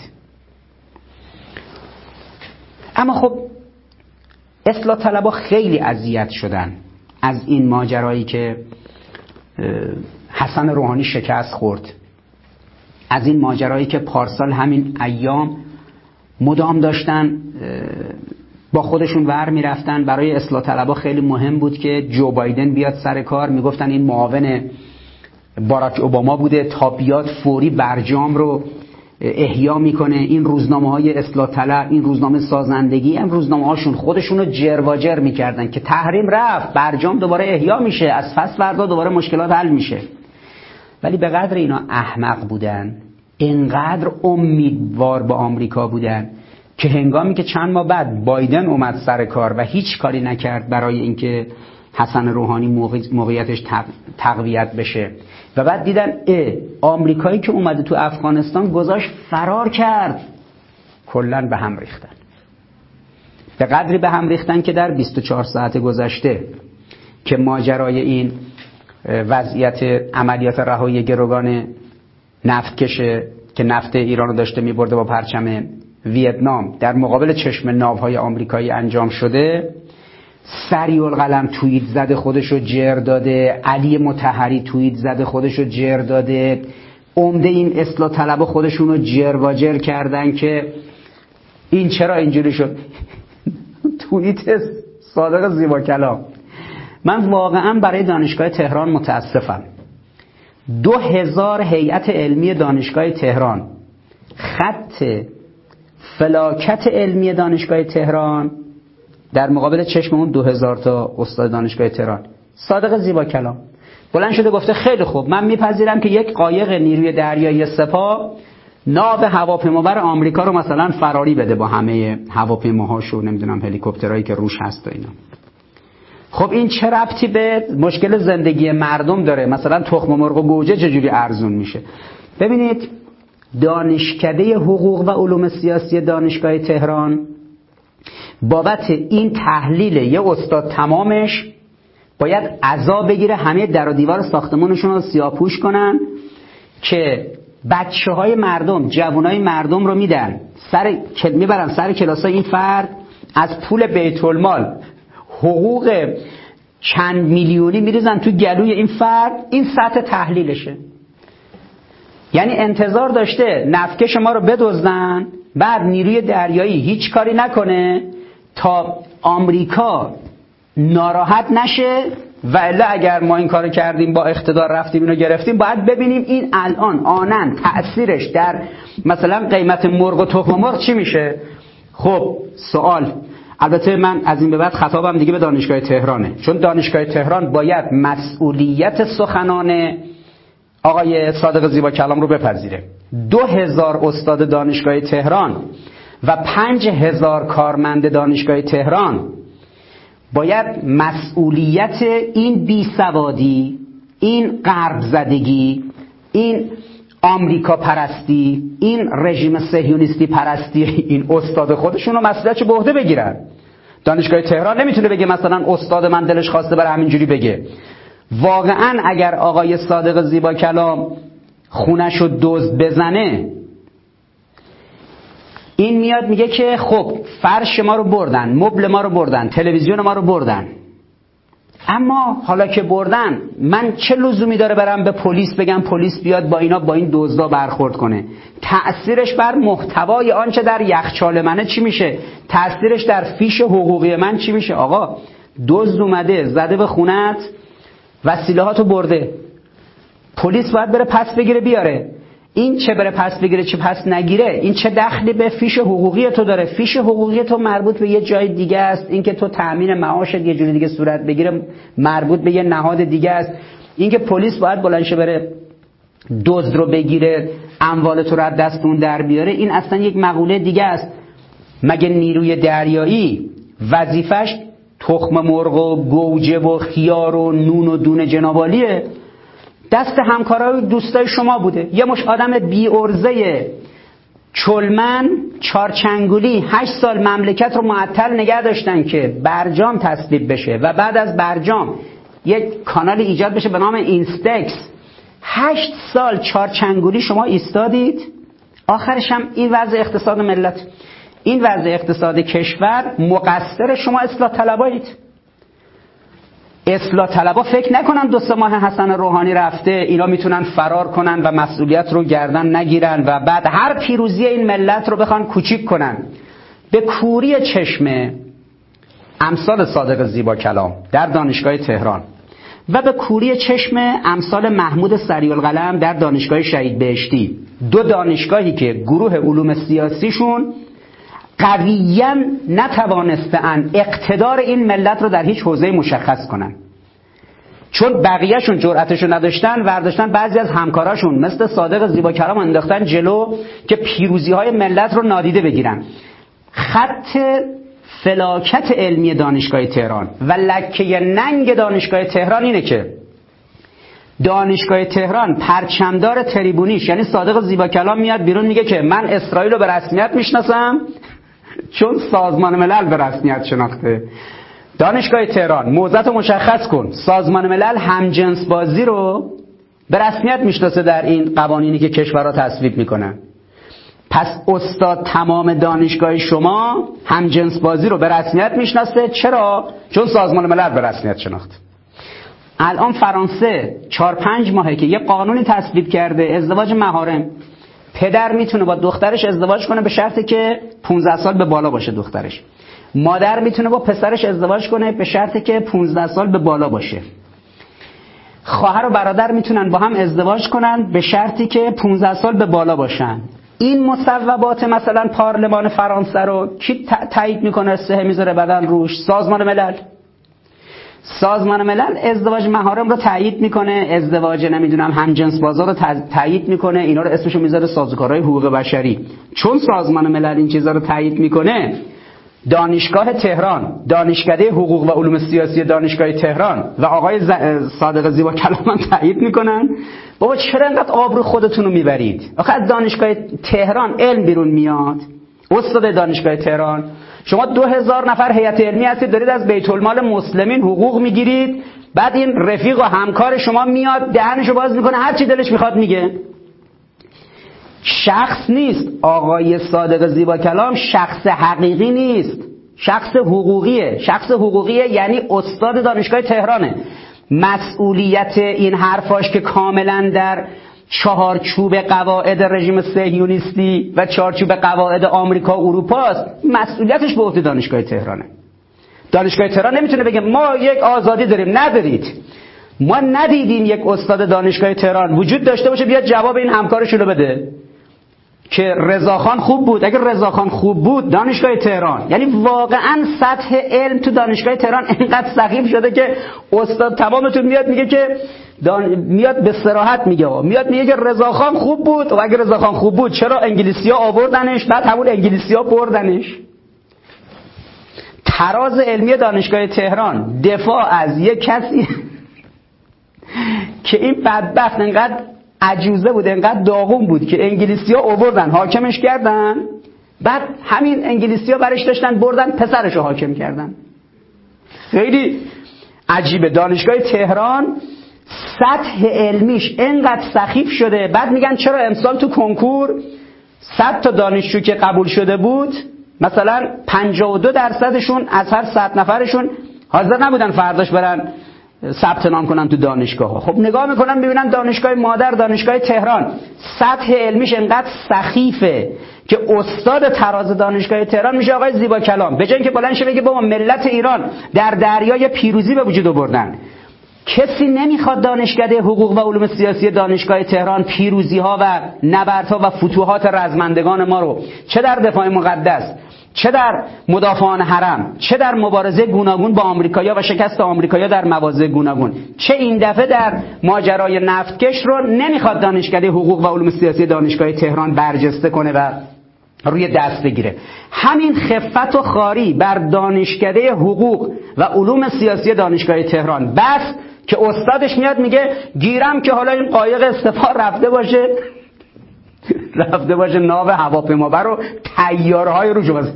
اما خب اصلاح طلبها خیلی اذیت شدن از این ماجرایی که حسن روحانی شکست خورد، از این ماجرایی که پارسال همین ایام مدام داشتن با خودشون ور میرفتن. برای اصلاح طلبها خیلی مهم بود که جو بایدن بیاد سر کار، میگفتن این معاون باراک اوباما بوده تا بیاد فوری برجام رو احیا میکنه. این روزنامه های اصلاح طلب، این روزنامه سازندگی، این روزنامه هاشون خودشون رو جر و جر میکردن که تحریم رفت، برجام دوباره احیا میشه، از پس فردا دوباره مشکلات حل میشه. ولی به قدر اینا احمق بودن، اینقدر امیدوار با آمریکا بودن که هنگامی که چند ماه بعد بایدن اومد سر کار و هیچ کاری نکرد برای اینکه حسن روحانی موقعیتش تقویت بشه و بعد دیدن اه آمریکایی که اومده تو افغانستان گذاشت فرار کرد، کلن به هم ریختن. به قدری به هم ریختن که در بیست و چهار ساعت گذشته که ماجرای این وضعیت عملیات رهایی گروگان نفت کشه که نفت ایران رو داشته میبرده با پرچم ویتنام در مقابل چشم ناوهای آمریکایی انجام شده، سریع القلم توییت زده خودشو جر داده، علی مطهری توییت زده خودشو جر داده، عمده این اصلاح طلب خودشونو جر و جر کردن که این چرا اینجوری شد. توییت صادق زیبا کلام. من واقعا برای دانشگاه تهران متاسفم. دو هزار هیئت علمی دانشگاه تهران، خط فلاکت علمی دانشگاه تهران در مقابل چشم اون دو هزار تا استاد دانشگاه تهران. صادق زیبا کلام بلند شده گفته خیلی خوب، من میپذیرم که یک قایق نیروی دریایی سپاه ناو هواپیمابر آمریکا رو مثلا فراری بده با همه هواپیماهاش و نمیدونم هلیکوپترایی که روش هست و اینا. خب این چه ربطی به مشکل زندگی مردم داره؟ مثلا تخم مرغ و گوجه چجوری ارزون میشه؟ ببینید، دانشکده حقوق و علوم سیاسی دانشگاه تهران بابت این تحلیل یه استاد تمامش باید عزا بگیره، همه در و دیوار ساختمانشون رو سیاه‌پوش کنن که بچه های مردم، جوانای مردم رو میدن سر میبرن سر کلاسای این فرد، از پول بیت المال حقوق چند میلیونی میریزن تو گلوی این فرد. این سطح تحلیلشه. یعنی انتظار داشته نفکش ما رو بدزدن، بعد نیروی دریایی هیچ کاری نکنه تا آمریکا ناراحت نشه، و الا اگر ما این کارو کردیم با اقتدار رفتیم اینو گرفتیم، باید ببینیم این الان آنن تأثیرش در مثلا قیمت مرغ و تخم مرغ چی میشه. خب سوال، البته من از این به بعد خطابم دیگه به دانشگاه تهرانه، چون دانشگاه تهران باید مسئولیت سخنان آقای صادق زیبا کلام رو بپذیره. دو هزار استاد دانشگاه تهران و پنج هزار کارمند دانشگاه تهران باید مسئولیت این بیسوادی، این غرب زدگی، این آمریکا پرستی، این رژیم صهیونیستی پرستی این استاد خودشون رو مسئولیتش به عهده بگیرن. دانشگاه تهران نمیتونه بگه مثلا استاد من دلش خواسته بره همینجوری بگه. واقعا اگر آقای صادق زیبا کلام خونشو دزد بزنه، این میاد میگه که خب فرش ما رو بردن، مبل ما رو بردن، تلویزیون ما رو بردن، اما حالا که بردن من چه لزومی داره برم به پلیس بگم پلیس بیاد با اینا با این دزدا برخورد کنه؟ تأثیرش بر محتوای آنچه در یخچال منه چی میشه؟ تأثیرش در فیش حقوقی من چی میشه؟ آقا دزد اومده زده به خونت، وسیله هاتو برده، پلیس باید بره پس بگیره بیاره. این چه بره پس بگیره چه پس نگیره، این چه دخلی به فیش حقوقی تو داره؟ فیش حقوقی تو مربوط به یه جای دیگه است. این که تو تأمین معاشت یه جوری دیگه صورت بگیره مربوط به یه نهاد دیگه است. این که پلیس باید بلند شه بره دزد رو بگیره، اموال تو رو از دست اون در بیاره، این اصلا یک مقوله دیگه است. مگه نیروی دریایی وظیفش تخم مرغ و گوجه و خیار و نون و دونه جنابالیه؟ دست همکارای دوستای شما بوده. یه مش آدم بی ارزه چلمن چارچنگولی هشت سال مملکت رو معطل نگه داشتن که برجام تصویب بشه و بعد از برجام یک کانال ایجاد بشه به نام اینستکس. هشت سال چارچنگولی شما ایستادید، آخرش هم این وضع اقتصاد ملت، این وضع اقتصاد کشور مقصر شما اصلاح طلبایید. اصلاح طلبا فکر نکنن دو سه ماه حسن روحانی رفته اینا میتونن فرار کنن و مسئولیت رو گردن نگیرن و بعد هر پیروزی این ملت رو بخوان کوچیک کنن. به کوری چشم امثال صادق زیبا کلام در دانشگاه تهران و به کوری چشم امثال محمود سریع القلم در دانشگاه شهید بهشتی، دو دانشگاهی که گروه علوم سیاسیشون قویاً نتوانستن اقتدار این ملت رو در هیچ حوزه مشخص کنن، چون بقیهشون جرأتشو نداشتن، ورداشتن بعضی از همکاراشون مثل صادق زیبا کلام انداختن جلو که پیروزی‌های ملت رو نادیده بگیرن. خط فلاکت علمی دانشگاه تهران و لکه ننگ دانشگاه تهران اینه که دانشگاه تهران پرچمدار تریبونیش یعنی صادق زیبا کلام میاد بیرون میگه که من اسرائیل رو به رسمیت میشناسم چون سازمان ملل به رسمیت شناخته. دانشگاه تهران موضعت رو مشخص کن، سازمان ملل همجنس بازی رو به رسمیت میشناسه در این قوانینی که کشورها تصویب میکنن. پس استاد تمام دانشگاه شما همجنس بازی رو به رسمیت میشناسه. چرا؟ چون سازمان ملل به رسمیت شناخت. الان فرانسه چهار پنج ماهه که یه قانونی تصویب کرده ازدواج محارم. پدر میتونه با دخترش ازدواج کنه به شرطی که پانزده سال به بالا باشه دخترش. مادر میتونه با پسرش ازدواج کنه به شرطی که پانزده سال به بالا باشه. خواهر و برادر میتونن با هم ازدواج کنن به شرطی که پانزده سال به بالا باشن. این مصوبات مثلا پارلمان فرانسه رو کی تایید میکنه؟ سه میذاره بدن روش؟ سازمان ملل. سازمان ملل ازدواج محارم رو تایید میکنه، ازدواج نمیدونم همجنس بازار رو تایید میکنه، اینا رو اسمشو میذاره سازوکارهای حقوق بشری. چون سازمان ملل این چیزا رو تایید میکنه، دانشگاه تهران، دانشکده حقوق و علوم سیاسی دانشگاه تهران و آقای صادق زیبا کلام هم تایید میکنن. بابا چرا انقدر آبرو خودتون رو میبرید؟ آخه از دانشگاه تهران علم بیرون میاد. استاد دانشگاه تهران، شما دو هزار نفر هیئت علمی هستید، دارید از بیت المال مسلمین حقوق میگیرید، بعد این رفیق و همکار شما میاد دهنشو باز میکنه هر چی دلش میخواد میگه. شخص نیست. آقای صادق زیبا کلام شخص حقیقی نیست، شخص حقوقیه. شخص حقوقیه یعنی استاد دانشگاه تهرانه. مسئولیت این حرفاش که کاملا در چهارچوب قواعد رژیم صهیونیستی و چهارچوب قواعد آمریکا و اروپا است، مسئولیتش به عهده دانشگاه تهرانه. دانشگاه تهران نمیتونه بگه ما یک آزادی داریم. ندارید. ما ندیدیم یک استاد دانشگاه تهران وجود داشته باشه بیاد جواب این همکارش رو بده که رضاخان خوب بود. اگر رضاخان خوب بود دانشگاه تهران، یعنی واقعا سطح علم تو دانشگاه تهران اینقدر سقیف شده که استاد تمامتون میاد میگه که دان... میاد به صراحت میگه میاد میگه که رضاخان خوب بود. و اگر رضاخان خوب بود چرا انگلیسی‌ها آوردنش، بعد همون انگلیسی‌ها بردنش؟ تراز علمی دانشگاه تهران دفاع از یک کسی که این بدبخت انقدر عجوزه بود، انقدر داغون بود که انگلیسی‌ها آوردن حاکمش کردن، بعد همین انگلیسی‌ها برش داشتن بردن پسرش رو حاکم کردن. خیلی عجیبه. دانشگاه تهران سطح علمیش انقدر سخیف شده، بعد میگن چرا امسال تو کنکور صد تا دانشجو که قبول شده بود مثلا پنجاه و دو درصدشون از هر صد نفرشون حاضر نبودن فرداش برن ثبت نام کنن تو دانشگاه ها. خب نگاه میکنن ببینن دانشگاه مادر دانشگاه تهران سطح علمیش انقدر سخیفه که استاد تراز دانشگاه تهران میشه آقای زیبا کلام. به جای اینکه بلند شه بگه بابا ملت ایران در دریای پیروزی به وجود آوردن، کسی نمیخواد دانشکده حقوق و علوم سیاسی دانشگاه تهران پیروزی ها و نبردها و فتوحات رزمندگان ما رو چه در دفاع مقدس، چه در مدافعان حرم، چه در مبارزه گوناگون با آمریکایی‌ها و شکست آمریکایی‌ها در مواضع گوناگون، چه این دفعه در ماجرای نفتکش رو نمیخواد دانشکده حقوق و علوم سیاسی دانشگاه تهران برجسته کنه و روی دست بگیره. همین خفت و خاری بر دانشکده حقوق و علوم سیاسی دانشگاه تهران بس که استادش میاد میگه گیرم که حالا این قایق استفا رفته باشه رفته باشه ناو هواپیمابر رو طیاره‌های روش باشه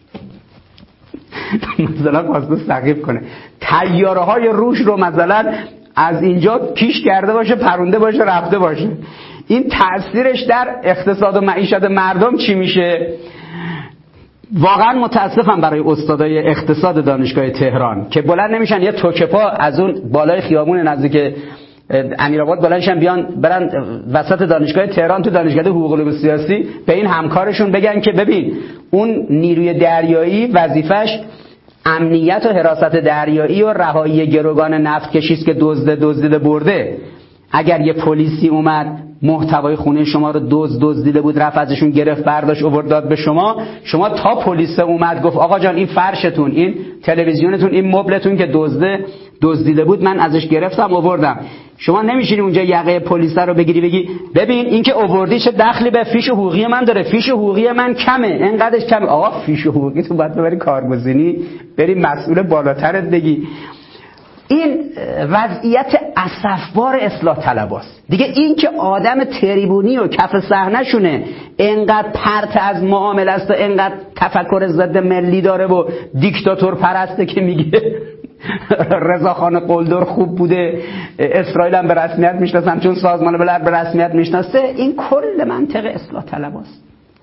مثلا خواسته سقیف کنه طیاره‌های روش رو مثلا از اینجا کیش کرده باشه پرونده باشه رفته باشه. این تأثیرش در اقتصاد و معیشت مردم چی میشه؟ واقعا متاسفم برای استادای اقتصاد دانشگاه تهران که بلند نمیشن یه توکپا از اون بالای خیابون نزدیک امیرآباد بلندشن بیان برن وسط دانشگاه تهران تو دانشکده حقوق و علوم سیاسی به این همکارشون بگن که ببین اون نیروی دریایی وظیفش امنیت و حراست دریایی و رهایی گروگان نفت کشیست که دزد دزدیده برده. اگر یه پلیسی اومد محتوای خونه شما رو دزد دزدیده بود رفت ازشون گرفت برداشت آورد داد به شما، شما تا پلیس اومد گفت آقا جان این فرشتون، این تلویزیونتون، این مبلتون که دزده دزدیده بود من ازش گرفتم آوردم، شما نمیشینی اونجا یقه پلیس رو بگیری بگی ببین این که آوردی چه دخلی به فیش حقوقی من داره، فیش حقوقی من کمه اینقدرش کمه. آقا فیش حقوقی تو باید ببری کارگزینی بری مسئول بالاترت بگی. این وضعیت اسفبار اصلاح طلباست دیگه. این که آدم تریبونی و کف صحنه‌شونه انقدر پرت از معامله است و انقدر تفکر ضد ملی داره و دیکتاتور پرسته که میگه رضاخان قلدر خوب بوده، اسرائیل هم به رسمیت میشناسن چون سازمان ملل به رسمیت میشناسه، این کل منطق اصلاح طلباست.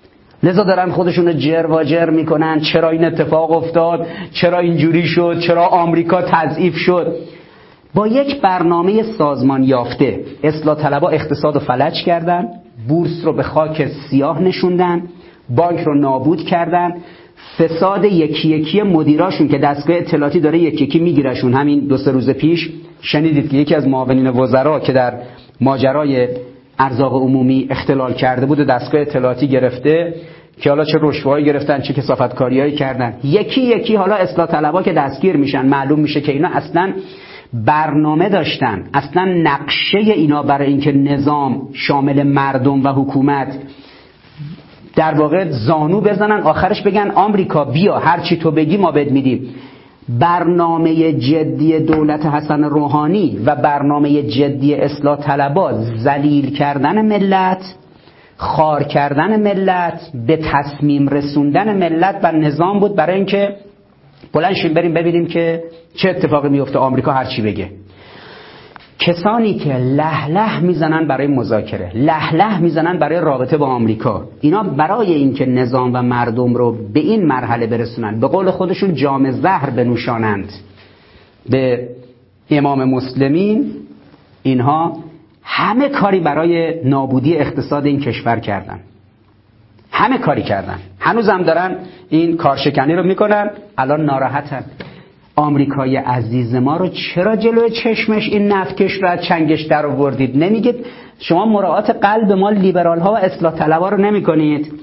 لذا دارن خودشون رو جر و جر میکنن چرا این اتفاق افتاد، چرا اینجوری شد، چرا آمریکا تضعیف شد. با یک برنامه سازمان یافته اصلاح طلبها اقتصاد رو فلج کردن، بورس رو به خاک سیاه نشوندن، بانک رو نابود کردن، فساد یکی یکی مدیراشون که دستگاه اطلاعاتی داره یکی یکی میگیرشون. همین دو سه روز پیش شنیدید که یکی از معاونین وزرا که در ماجرای ارزاق عمومی اختلال کرده بود دستگاه اطلاعاتی گرفته که حالا چه رشوه‌ای گرفتن چه کثافتکاریایی کردن. یکی یکی حالا اصلاح طلبها که دستگیر میشن معلوم میشه که اینا اصلا برنامه داشتن، اصلا نقشه اینا برای اینکه نظام شامل مردم و حکومت در واقع زانو بزنن آخرش بگن آمریکا بیا هر چی تو بگی ما بد میدیم. برنامه جدی دولت حسن روحانی و برنامه جدی اصلاح طلبها ذلیل کردن ملت، خار کردن ملت، به تصمیم رسوندن ملت و نظام بود برای اینکه بلند شیم بریم ببینیم که چه اتفاقی میفته آمریکا هر چی بگه. کسانی که له له میزنن برای مذاکره، له له میزنن برای رابطه با آمریکا، اینا برای اینکه نظام و مردم رو به این مرحله برسونن، به قول خودشون جام زهر بنوشانند به امام مسلمین، اینها همه کاری برای نابودی اقتصاد این کشور کردن، همه کاری کردن، هنوزم دارن این کارشکنی رو میکنن. الان ناراحتن. آمریکای عزیز ما رو چرا جلوی چشمش این نفتکش رو از چنگش در آوردید؟ نمیگید شما مراعات قلب ما لیبرال ها و اصلاح طلبها رو نمی کنید؟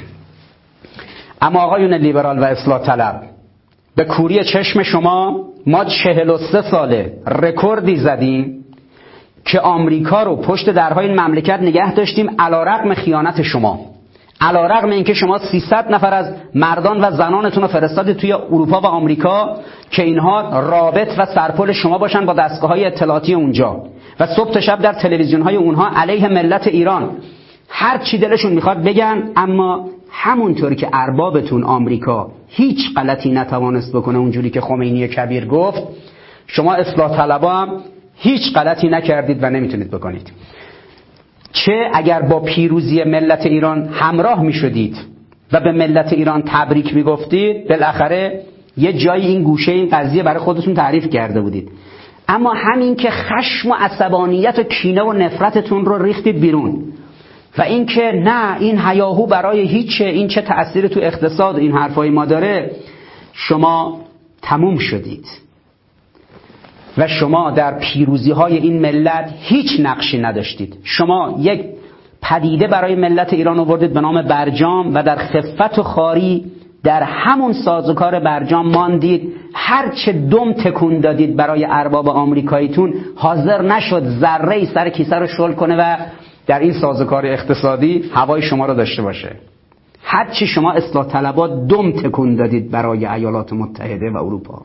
اما آقایون لیبرال و اصلاح طلب، به کوری چشم شما ما چهل و سه ساله رکوردی زدیم که آمریکا رو پشت درهای این مملکت نگه داشتیم علیرغم خیانت شما، علیرغم اینکه شما سیصد نفر از مردان و زنانتون رو فرستادید توی اروپا و آمریکا که اینها رابط و سرپل شما باشن با دستگاه‌های اطلاعاتی اونجا و صبح تا شب در تلویزیون‌های اونها علیه ملت ایران هر چی دلشون میخواد بگن. اما همونطوری که اربابتون آمریکا هیچ غلطی نتوانست بکنه اونجوری که خمینی کبیر گفت، شما اصلاح طلبها هم هیچ غلطی نکردید و نمیتونید بکنید. چه اگر با پیروزی ملت ایران همراه می شدید و به ملت ایران تبریک می گفتید، بالاخره یه جایی این گوشه این قضیه برای خودتون تعریف کرده بودید. اما همین که خشم و عصبانیت و کینه و نفرتتون رو ریختید بیرون و این که نه این هیاهو برای هیچه، این چه تأثیری تو اقتصاد این حرفای ما داره، شما تموم شدید و شما در پیروزی های این ملت هیچ نقشی نداشتید. شما یک پدیده برای ملت ایران آوردید به نام برجام و در خفت و خاری در همون سازوکار برجام ماندید. هرچه دم تکون دادید برای ارباب آمریکاییتون حاضر نشد ذره‌ای سر کیسه رو شل کنه و در این سازوکار اقتصادی هوای شما رو داشته باشه. هرچی شما اصلاح طلبها دم تکون دادید برای ایالات متحده و اروپا.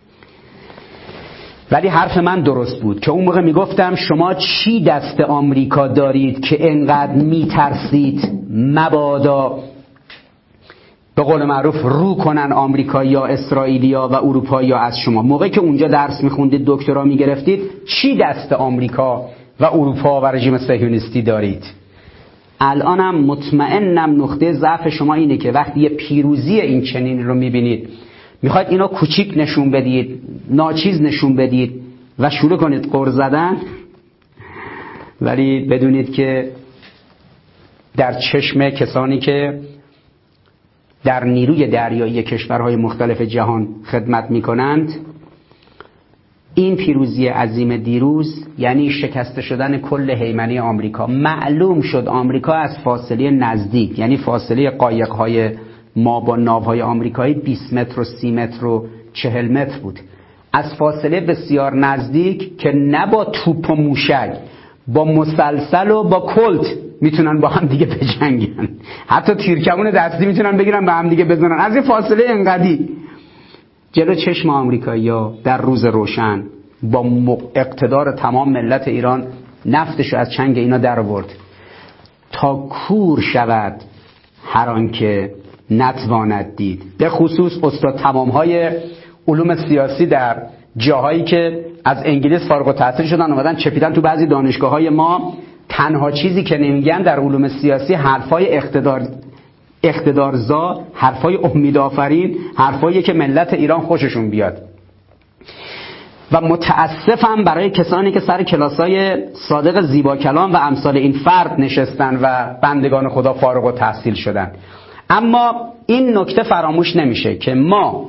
ولی حرف من درست بود که اون موقع میگفتم شما چی دست آمریکا دارید که انقدر میترسید مبادا به قول معروف رو کنن آمریکا یا اسرائیلیا و اروپایی ها از شما. موقعی که اونجا درس میخوندید دکترا میگرفتید چی دست آمریکا و اروپا و رژیم صهیونیستی دارید؟ الانم مطمئنم نقطه ضعف شما اینه که وقتی یه پیروزی این چنین رو میبینید میخواید اینا کوچیک نشون بدید، ناچیز نشون بدید و شروع کنید قر زدن، ولی بدونید که در چشم کسانی که در نیروی دریایی کشورهای مختلف جهان خدمت میکنند این پیروزی عظیم دیروز یعنی شکسته شدن کل هیمنه آمریکا. معلوم شد آمریکا از فاصله نزدیک، یعنی فاصله قایق‌های ما با ناوهای آمریکایی بیست متر و سی متر و چهل متر بود. از فاصله بسیار نزدیک که نه با توپ و موشک، با مسلسل و با کلت میتونن با هم دیگه بجنگن، حتی تیرکمون دستی میتونن بگیرن به هم دیگه بزنن. از این فاصله انقدی جلو چشم آمریکایی‌ها در روز روشن با اقتدار تمام ملت ایران نفتشو از چنگ اینا در آورد تا کور شود هر آن که نتواند دید. به خصوص استاد تمام‌های علوم سیاسی در جاهایی که از انگلیس فارغ التحصیل شدن اومدن چپیدن تو بعضی دانشگاه‌های ما، تنها چیزی که نمیگن در علوم سیاسی حرفای اقتدار اقتدارزا، حرفای امیدآفرین، حرفایی که ملت ایران خوششون بیاد. و متاسفم برای کسانی که سر کلاسای صادق زیبا کلام و امثال این فرد نشستن و بندگان خدا فارغ التحصیل شدن. اما این نکته فراموش نمیشه که ما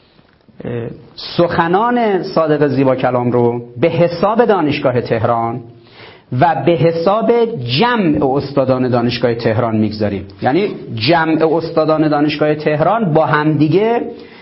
سخنان صادق زیبا کلام رو به حساب دانشگاه تهران و به حساب جمع استادان دانشگاه تهران میگذاریم. یعنی جمع استادان دانشگاه تهران با همدیگه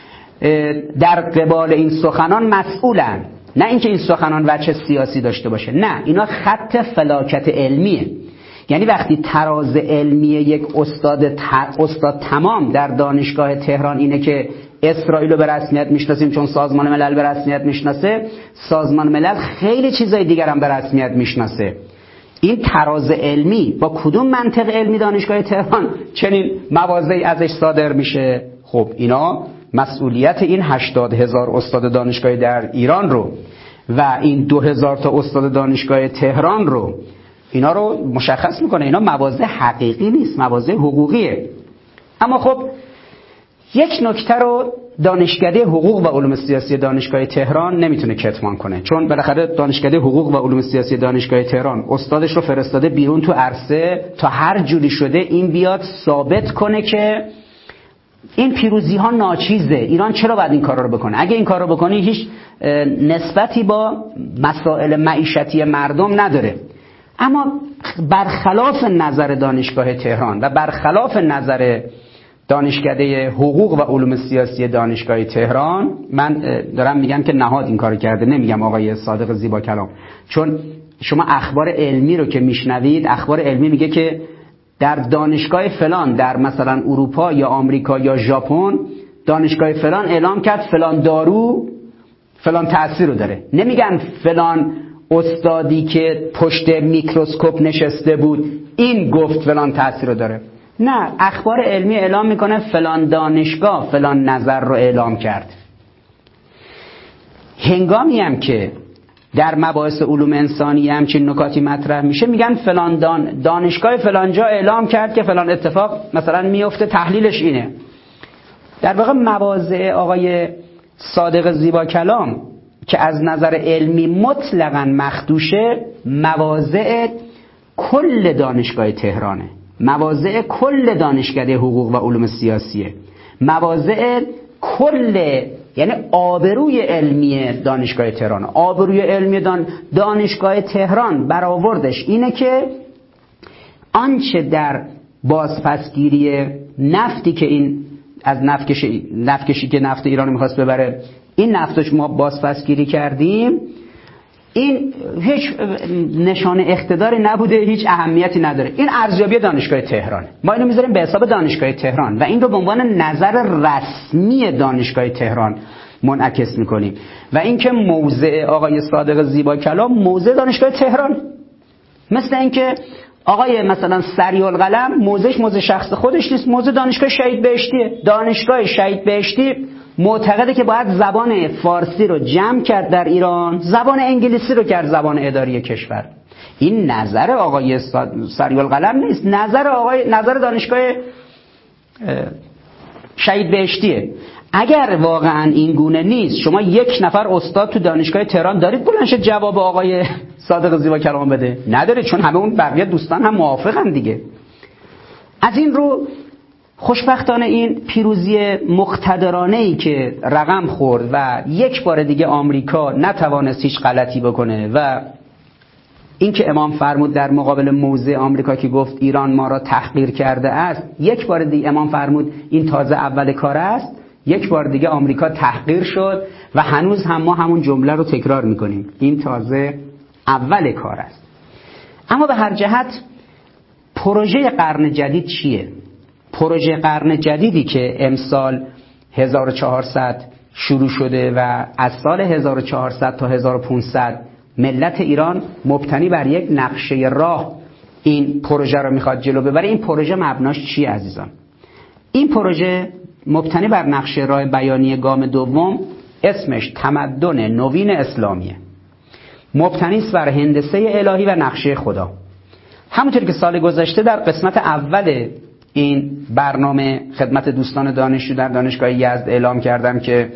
در قبال این سخنان مسئولن، نه اینکه این سخنان وجه سیاسی داشته باشه، نه، اینا خط فلاکت علمیه. یعنی وقتی تراز علمی یک استاد استاد تمام در دانشگاه تهران اینه که اسرائیل رو به رسمیت میشناسیم چون سازمان ملل به رسمیت میشناسه، سازمان ملل خیلی چیزای دیگر هم به رسمیت میشناسه. این تراز علمی با کدوم منطق علمی دانشگاه تهران چنین مواضعی ازش صادر میشه؟ خب اینا مسئولیت این هشتاد هزار استاد دانشگاه در ایران رو و این دو هزار تا استاد دانشگاه تهران رو، اینا رو مشخص میکنه. اینا مواضع حقیقی نیست، مواضع حقوقیه. اما خب یک نکته رو دانشکده حقوق و علوم سیاسی دانشگاه تهران نمیتونه کتمان کنه، چون بالاخره دانشکده حقوق و علوم سیاسی دانشگاه تهران استادش رو فرستاده بیرون تو عرصه تا هر جوری شده این بیاد ثابت کنه که این پیروزی ها ناچیزه، ایران چرا باید این کارا رو بکنه؟ اگه این کارا رو بکنی هیچ نسبتی با مسائل معیشتی مردم نداره. اما برخلاف نظر دانشگاه تهران و برخلاف نظر دانشکده حقوق و علوم سیاسی دانشگاه تهران، من دارم میگم که نهاد این کارو کرده، نمیگم آقای صادق زیبا کلام، چون شما اخبار علمی رو که میشنوید، اخبار علمی میگه که در دانشگاه فلان در مثلا اروپا یا آمریکا یا ژاپن دانشگاه فلان اعلام کرد فلان دارو فلان تأثیر رو داره. نمیگن فلان استادی که پشت میکروسکوپ نشسته بود این گفت فلان تأثیر رو داره. نه، اخبار علمی اعلام میکنه فلان دانشگاه فلان نظر رو اعلام کرد. هنگامی هم که در مباحث علوم انسانی همچین نکاتی مطرح میشه میگن فلان دان دانشگاه فلان جا اعلام کرد که فلان اتفاق مثلا میفته، تحلیلش اینه. در واقع مواضع آقای صادق زیبا کلام که از نظر علمی مطلقاً مخدوشه، مواضع کل دانشگاه تهرانه، مواضع کل دانشکده حقوق و علوم سیاسیه، مواضع کل، یعنی آبروی علمی دانشگاه تهران. آبروی علمی دان... دانشگاه تهران برآوردش اینه که آنچه در بازپسگیری نفتی که این از نفت کشی, نفت کشی که نفت ایران میخواست ببره، این نفتش ما بازپسگیری کردیم، این هیچ نشانه اقتداری نبوده، هیچ اهمیتی نداره. این ارزیابی دانشگاه تهران، ما اینو میذاریم به حساب دانشگاه تهران و این رو به عنوان نظر رسمی دانشگاه تهران منعکس میکنیم. و اینکه موضع آقای صادق زیبا کلام موضع دانشگاه تهران، مثل اینکه آقای مثلا سریالقلم موضعش موضع شخص خودش نیست، موضع دانشگاه شهید بهشتیه. دانشگاه شهید بهشتی معتقده که باید زبان فارسی رو جمع کرد در ایران، زبان انگلیسی رو کرد زبان اداری کشور. این نظر آقای سریالقلم نیست، نظر آقای نظر دانشگاه شهید بهشتیه. اگر واقعا این گونه نیست، شما یک نفر استاد تو دانشگاه تهران دارید بلند جواب آقای صادق زیبا کلام بده؟ نداره، چون همه اون بقیه دوستان هم موافقن دیگه. از این رو خوشبختانه این پیروزی مقتدرانه‌ای که رقم خورد و یک بار دیگه آمریکا نتوانست هیچ غلطی بکنه و این که امام فرمود در مقابل موضع آمریکا که گفت ایران ما را تحقیر کرده است، یک بار دیگه امام فرمود این تازه اول کار است، یک بار دیگه آمریکا تحقیر شد و هنوز هم ما همون جمله رو تکرار میکنیم، این تازه اول کار است. اما به هر جهت پروژه قرن جدید چیه؟ پروژه قرن جدیدی که امسال هزار و چهارصد شروع شده و از سال هزار و چهارصد تا هزار و پانصد ملت ایران مبتنی بر یک نقشه راه این پروژه رو میخواد جلو ببره. این پروژه مبناش چیه عزیزان؟ این پروژه مبتنی بر نقشه راه بیانی گام دوم، اسمش تمدن نوین اسلامیه، مبتنی است بر هندسه الهی و نقشه خدا. همونطور که سال گذشته در قسمت اول این برنامه خدمت دوستان دانشجو در دانشگاه یزد اعلام کردم که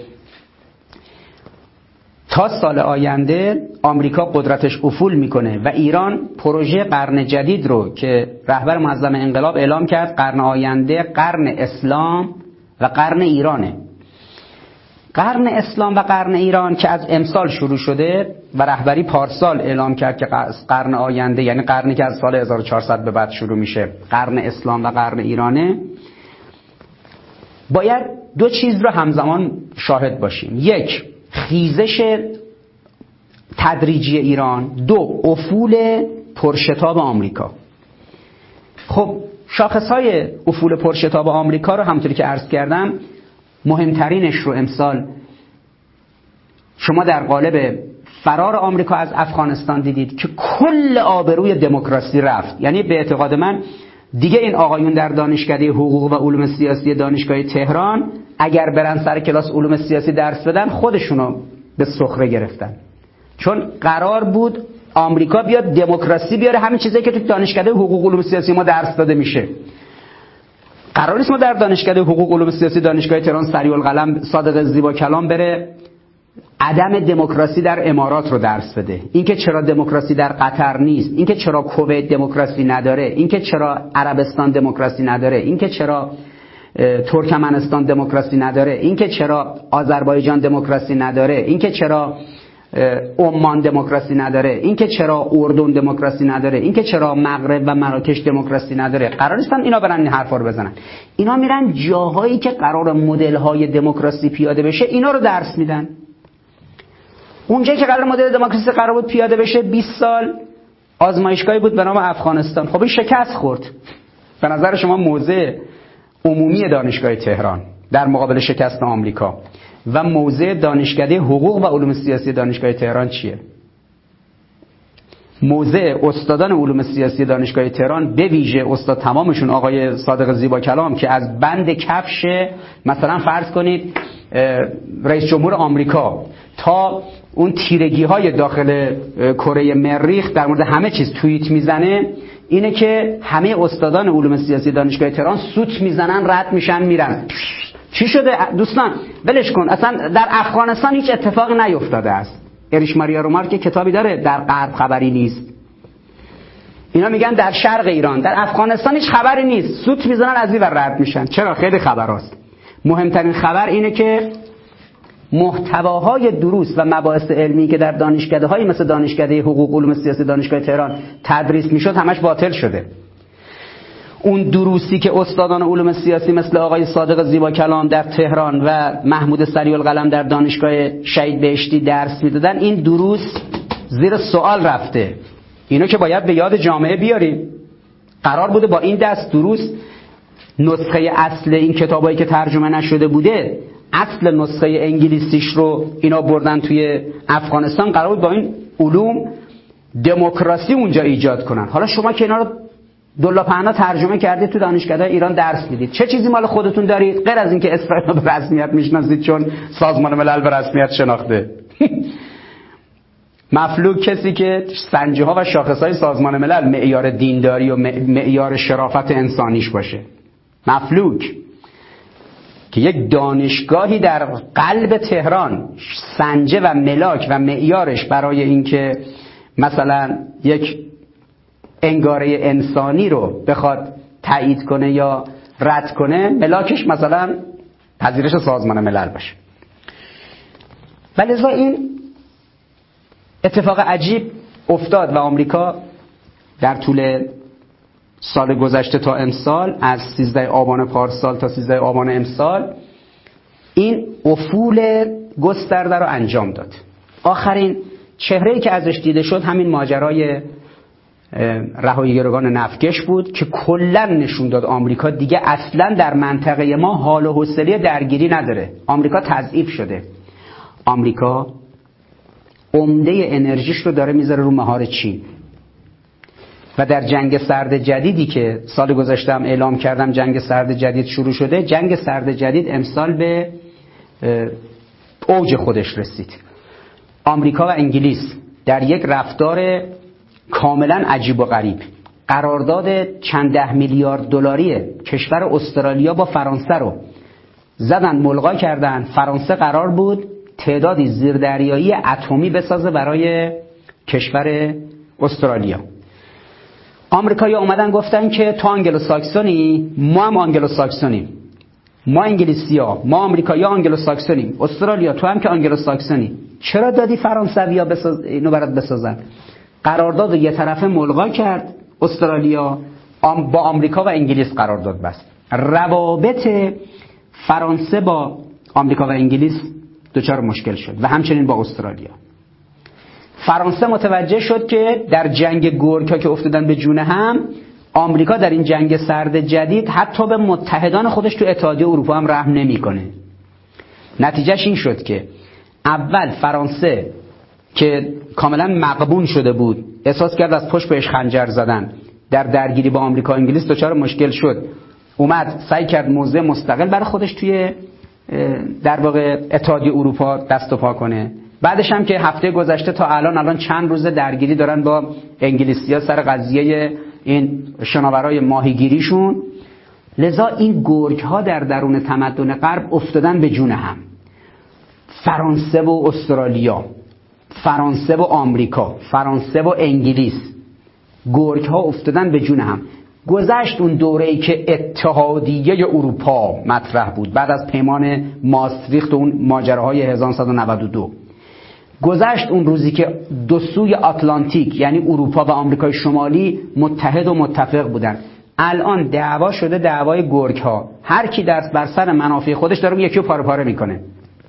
تا سال آینده آمریکا قدرتش افول میکنه و ایران پروژه قرن جدید رو که رهبر معظم انقلاب اعلام کرد، قرن آینده قرن اسلام و قرن ایرانه. قرن اسلام و قرن ایران که از امسال شروع شده و رهبری پارسال اعلام کرد که قرن آینده، یعنی قرنی که از سال هزار و چهارصد به بعد شروع میشه، قرن اسلام و قرن ایرانه، باید دو چیز رو همزمان شاهد باشیم: یک، خیزش تدریجی ایران، دو، افول پرشتاب آمریکا. خب شاخصهای افول پرشتاب آمریکا رو همونطوری که عرض کردم، مهمترینش رو امسال شما در قالب فرار آمریکا از افغانستان دیدید که کل آبروی دموکراسی رفت. یعنی به اعتقاد من دیگه این آقایون در دانشکده حقوق و علوم سیاسی دانشگاه تهران اگر برن سر کلاس علوم سیاسی درس بدن خودشونو به سخره گرفتن، چون قرار بود آمریکا بیاد دموکراسی بیاره، همین چیزایی که تو دانشکده حقوق و علوم سیاسی ما درس داده میشه. قرار نیست ما در دانشکده حقوق و علوم سیاسی دانشگاه تهران سریع القلم صادق زیبا کلام بره عدم دموکراسی در امارات رو درس بده، اینکه چرا دموکراسی در قطر نیست، اینکه چرا کویت دموکراسی نداره، اینکه چرا عربستان دموکراسی نداره، اینکه چرا ترکمنستان دموکراسی نداره، اینکه چرا آذربایجان دموکراسی نداره، اینکه چرا عمان دموکراسی نداره، اینکه چرا اردن دموکراسی نداره، اینکه چرا مغرب و مراکش دموکراسی نداره. قرار نیستن اینا برن این حرفا رو بزنن. اینا میرن جاهایی که قرار مدل‌های دموکراسی پیاده بشه اینا رو درس میدن. اونجایی که قرار مدل دموکراسی قرار بود پیاده بشه بیست سال آزمایشگاهی بود به نام افغانستان. خب این شکست خورد. به نظر شما موضع عمومی دانشگاه تهران در مقابل شکست آمریکا و موضع دانشکده حقوق و علوم سیاسی دانشگاه تهران چیه؟ موضع استادان علوم سیاسی دانشگاه تهران، به ویژه استاد تمامشون آقای صادق زیبا کلام، که از بند کفش مثلا فرض کنید رئیس جمهور آمریکا تا اون تیرگی های داخل کره مریخ در مورد همه چیز توییت میزنه، اینه که همه استادان علوم سیاسی دانشگاه تهران سوت میزنن، رد میشن میرن. چی شده دوستان؟ ولش کن، اصلا در افغانستان هیچ اتفاقی نیفتاده است. اریش ماریا رومار که کتابی داره در غرب خبری نیست. اینا میگن در شرق ایران، در افغانستان هیچ خبری نیست، سوت میزنن از این ور رد میشن. چرا؟ خیلی خبراست. مهمترین خبر اینه که محتواهای دروس و مباحث علمی که در دانشکده‌های مثل دانشکده حقوق علوم سیاسی دانشگاه تهران تدریس میشد همش باطل شده. اون دروسی که استادان علوم سیاسی مثل آقای صادق زیبا کلام در تهران و محمود سریع القلم در دانشگاه شهید بهشتی درس میدادن، این دروس زیر سوال رفته. اینو که باید به یاد جامعه بیاریم. قرار بوده با این دست دروس نسخه اصل این کتابایی که ترجمه نشده بوده، اصل نسخه انگلیسیش رو اینا بردن توی افغانستان، قرار بود با این علوم دموکراسی اونجا ایجاد کنن. حالا شما که اینا رو دلا پهنا ترجمه کردید تو دانشکده ایران درس میدید، چه چیزی مال خودتون دارید غیر از اینکه اسرائیل رو به رسمیت میشناسید چون سازمان ملل به رسمیت شناخته؟ مفلوک کسی که سنجه ها و شاخص های سازمان ملل معیار دینداری و معیار شرافت انسانیش باشه. مفلوک که یک دانشگاهی در قلب تهران سنجه و ملاک و معیارش برای اینکه مثلا یک انگاره انسانی رو بخواد تایید کنه یا رد کنه، ملاکش مثلا پذیرش سازمان ملل باشه. ولذا این اتفاق عجیب افتاد و آمریکا در طول سال گذشته تا امسال، از سیزده آبان پارسال تا سیزده آبان امسال، این افول گسترده رو انجام داد. آخرین چهره‌ای که ازش دیده شد همین ماجرای رهایی گروگان نفتکش بود که کلا نشون داد آمریکا دیگه اصلا در منطقه ما حال و حوصله درگیری نداره. آمریکا تضعیف شده. آمریکا عمده انرژیش رو داره میذاره رو مهار چین و در جنگ سرد جدیدی که سال گذشته هم اعلام کردم جنگ سرد جدید شروع شده، جنگ سرد جدید امسال به اوج خودش رسید. آمریکا و انگلیس در یک رفتار کاملا عجیب و غریب قرارداد چند ده میلیارد دلاری کشور استرالیا با فرانسه رو زدن ملغا کردن. فرانسه قرار بود تعدادی زیردریایی اتمی بسازه برای کشور استرالیا. آمریکایی‌ها اومدن گفتن که تو آنگلو ساکسونی، ما هم آنگلو ساکسونیم، ما انگلیسی‌ها، ما آمریکایی‌ها آنگلو ساکسونیم، استرالیا تو هم که آنگلو ساکسونی، چرا دادی فرانسوی‌ها بساز اینو برات بسازن؟ قرارداد یه طرفه ملغا کرد استرالیا، با آمریکا و انگلیس قرارداد بست. روابط فرانسه با آمریکا و انگلیس دچار مشکل شد و همچنین با استرالیا. فرانسه متوجه شد که در جنگ گورکا که افتادن به جون هم، آمریکا در این جنگ سرد جدید حتی به متحدان خودش تو اتحادیه اروپا هم رحم نمیکنه. نتیجهش این شد که اول فرانسه که کاملا مغبون شده بود، احساس کرد از پشت بهش خنجر زدن، در درگیری با آمریکا و انگلیس دچار مشکل شد، اومد سعی کرد موضع مستقل برای خودش توی در واقع اتحادیه اروپا دست و پا کنه. بعدش هم که هفته گذشته تا الان الان چند روز درگیری دارن با انگلیسی‌ها سر قضیه این شناورای ماهیگیریشون. لذا این گرگ‌ها در درون تمدن غرب افتادن به جون هم. فرانسه و استرالیا، فرانسه و آمریکا، فرانسه و انگلیس، گرگ‌ها افتادن به جون هم. گذشت اون دوره‌ای که اتحادیه اروپا مطرح بود بعد از پیمان ماستریخت و اون ماجراهای هزار و نهصد و نود و دو. گذشت اون روزی که دو سوی آتلانتیک یعنی اروپا و آمریکای شمالی متحد و متفق بودن. الان دعوا شده دعوای گرگ‌ها، هر کی در بر سر منافع خودش داره یکی رو پاره پاره میکنه.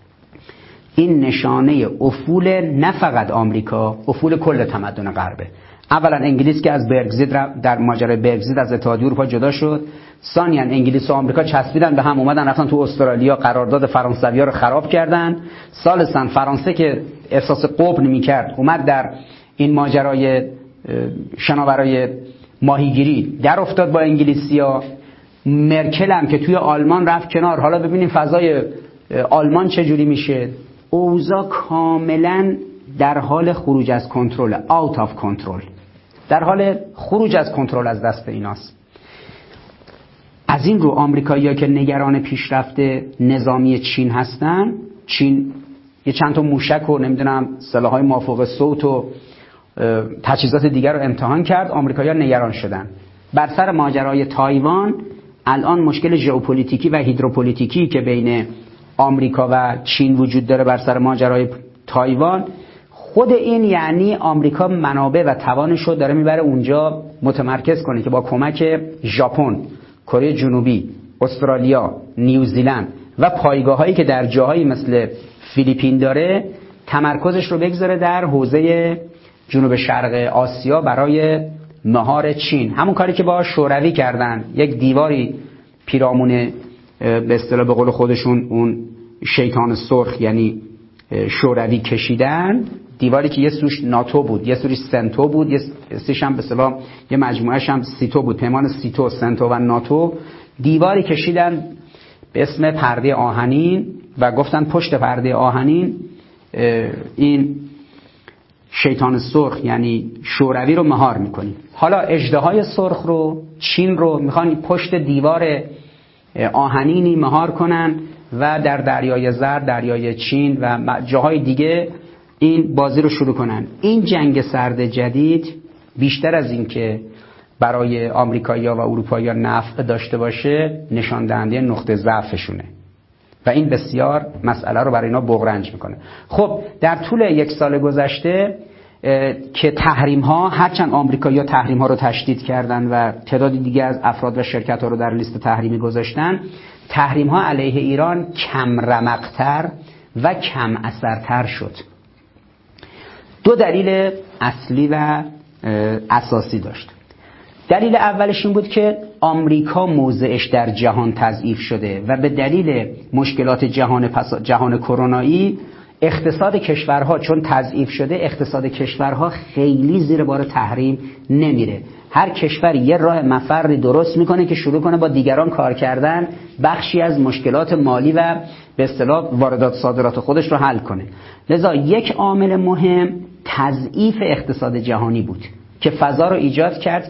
این نشانه افول نه فقط آمریکا، افول کل تمدن غربه. اولا انگلیس که از برگزیت در ماجرای برگزیت از اتحادیه اروپا جدا شد، ثانیاً انگلیس و آمریکا چسبیدن به هم، اومدن رفتن تو استرالیا قرارداد فرانسوی‌ها رو خراب کردن. ثالثاً فرانسه که احساس قبن می‌کرد اومد در این ماجرای شناورای ماهیگیری در افتاد با انگلیسی‌ها. مرکل هم که توی آلمان رفت کنار، حالا ببینیم فضای آلمان چه جوری میشه. اوضاع کاملاً در حال خروج از کنترل، out of control، در حال خروج از کنترل از دست ایناست. از این رو آمریکایی‌ها که نگران پیشرفت نظامی چین هستن، چین یه چند تا موشک و نمیدونم سلاح‌های مافوق صوت و تجهیزات دیگر رو امتحان کرد، آمریکایی‌ها نگران شدن. بر سر ماجرای تایوان الان مشکل ژئوپلیتیکی و هیدروپلیتیکی که بین آمریکا و چین وجود داره بر سر ماجرای تایوان، خود این یعنی آمریکا منابع و توانش رو داره میبره اونجا متمرکز کنه که با کمک ژاپن، کره جنوبی، استرالیا، نیوزیلند و پایگاه‌هایی که در جاهایی مثل فیلیپین داره تمرکزش رو بگذاره در حوزه جنوب شرق آسیا برای مهار چین. همون کاری که با شوروی کردن، یک دیواری پیرامون به اصطلاح به قول خودشون اون شیطان سرخ یعنی شوروی کشیدن، دیواری که یه سوش ناتو بود، یه سوش سنتو بود، یه سوش هم به اصطلاح یه مجموعه‌اش هم سیتو بود، پیمان سیتو، سنتو و ناتو. دیواری کشیدن به اسم پرده آهنین و گفتن پشت پرده آهنین این شیطان سرخ یعنی شوروی رو مهار میکنیم. حالا اژدهای سرخ رو، چین رو میخوان پشت دیوار آهنینی مهار کنن و در دریای زرد، دریای چین و جاهای دیگه این بازی رو شروع کنن. این جنگ سرد جدید بیشتر از این که برای آمریکایی‌ها و اروپایی‌ها نفع داشته باشه، نشان دهنده نقطه ضعفشونه و این بسیار مسئله رو برای اینا بغرنج میکنه. خب در طول یک سال گذشته که تحریم ها، هرچند آمریکایی‌ها تحریم ها رو تشدید کردن و تعدادی دیگه از افراد و شرکت ها رو در لیست تحریمی گذاشتن، تحریم ها علیه ایران کم رمق‌تر و کم اثرتر شد. دو دلیل اصلی و اساسی داشت. دلیل اولش این بود که آمریکا موضعش در جهان تضعیف شده و به دلیل مشکلات جهان پس جهان کرونایی اقتصاد کشورها چون تضعیف شده، اقتصاد کشورها خیلی زیر بار تحریم نمیره. هر کشور یه راه مفری درست میکنه که شروع کنه با دیگران کار کردن، بخشی از مشکلات مالی و به اصطلاح واردات صادرات خودش رو حل کنه. لذا یک عامل مهم تضعیف اقتصاد جهانی بود که فضا رو ایجاد کرد که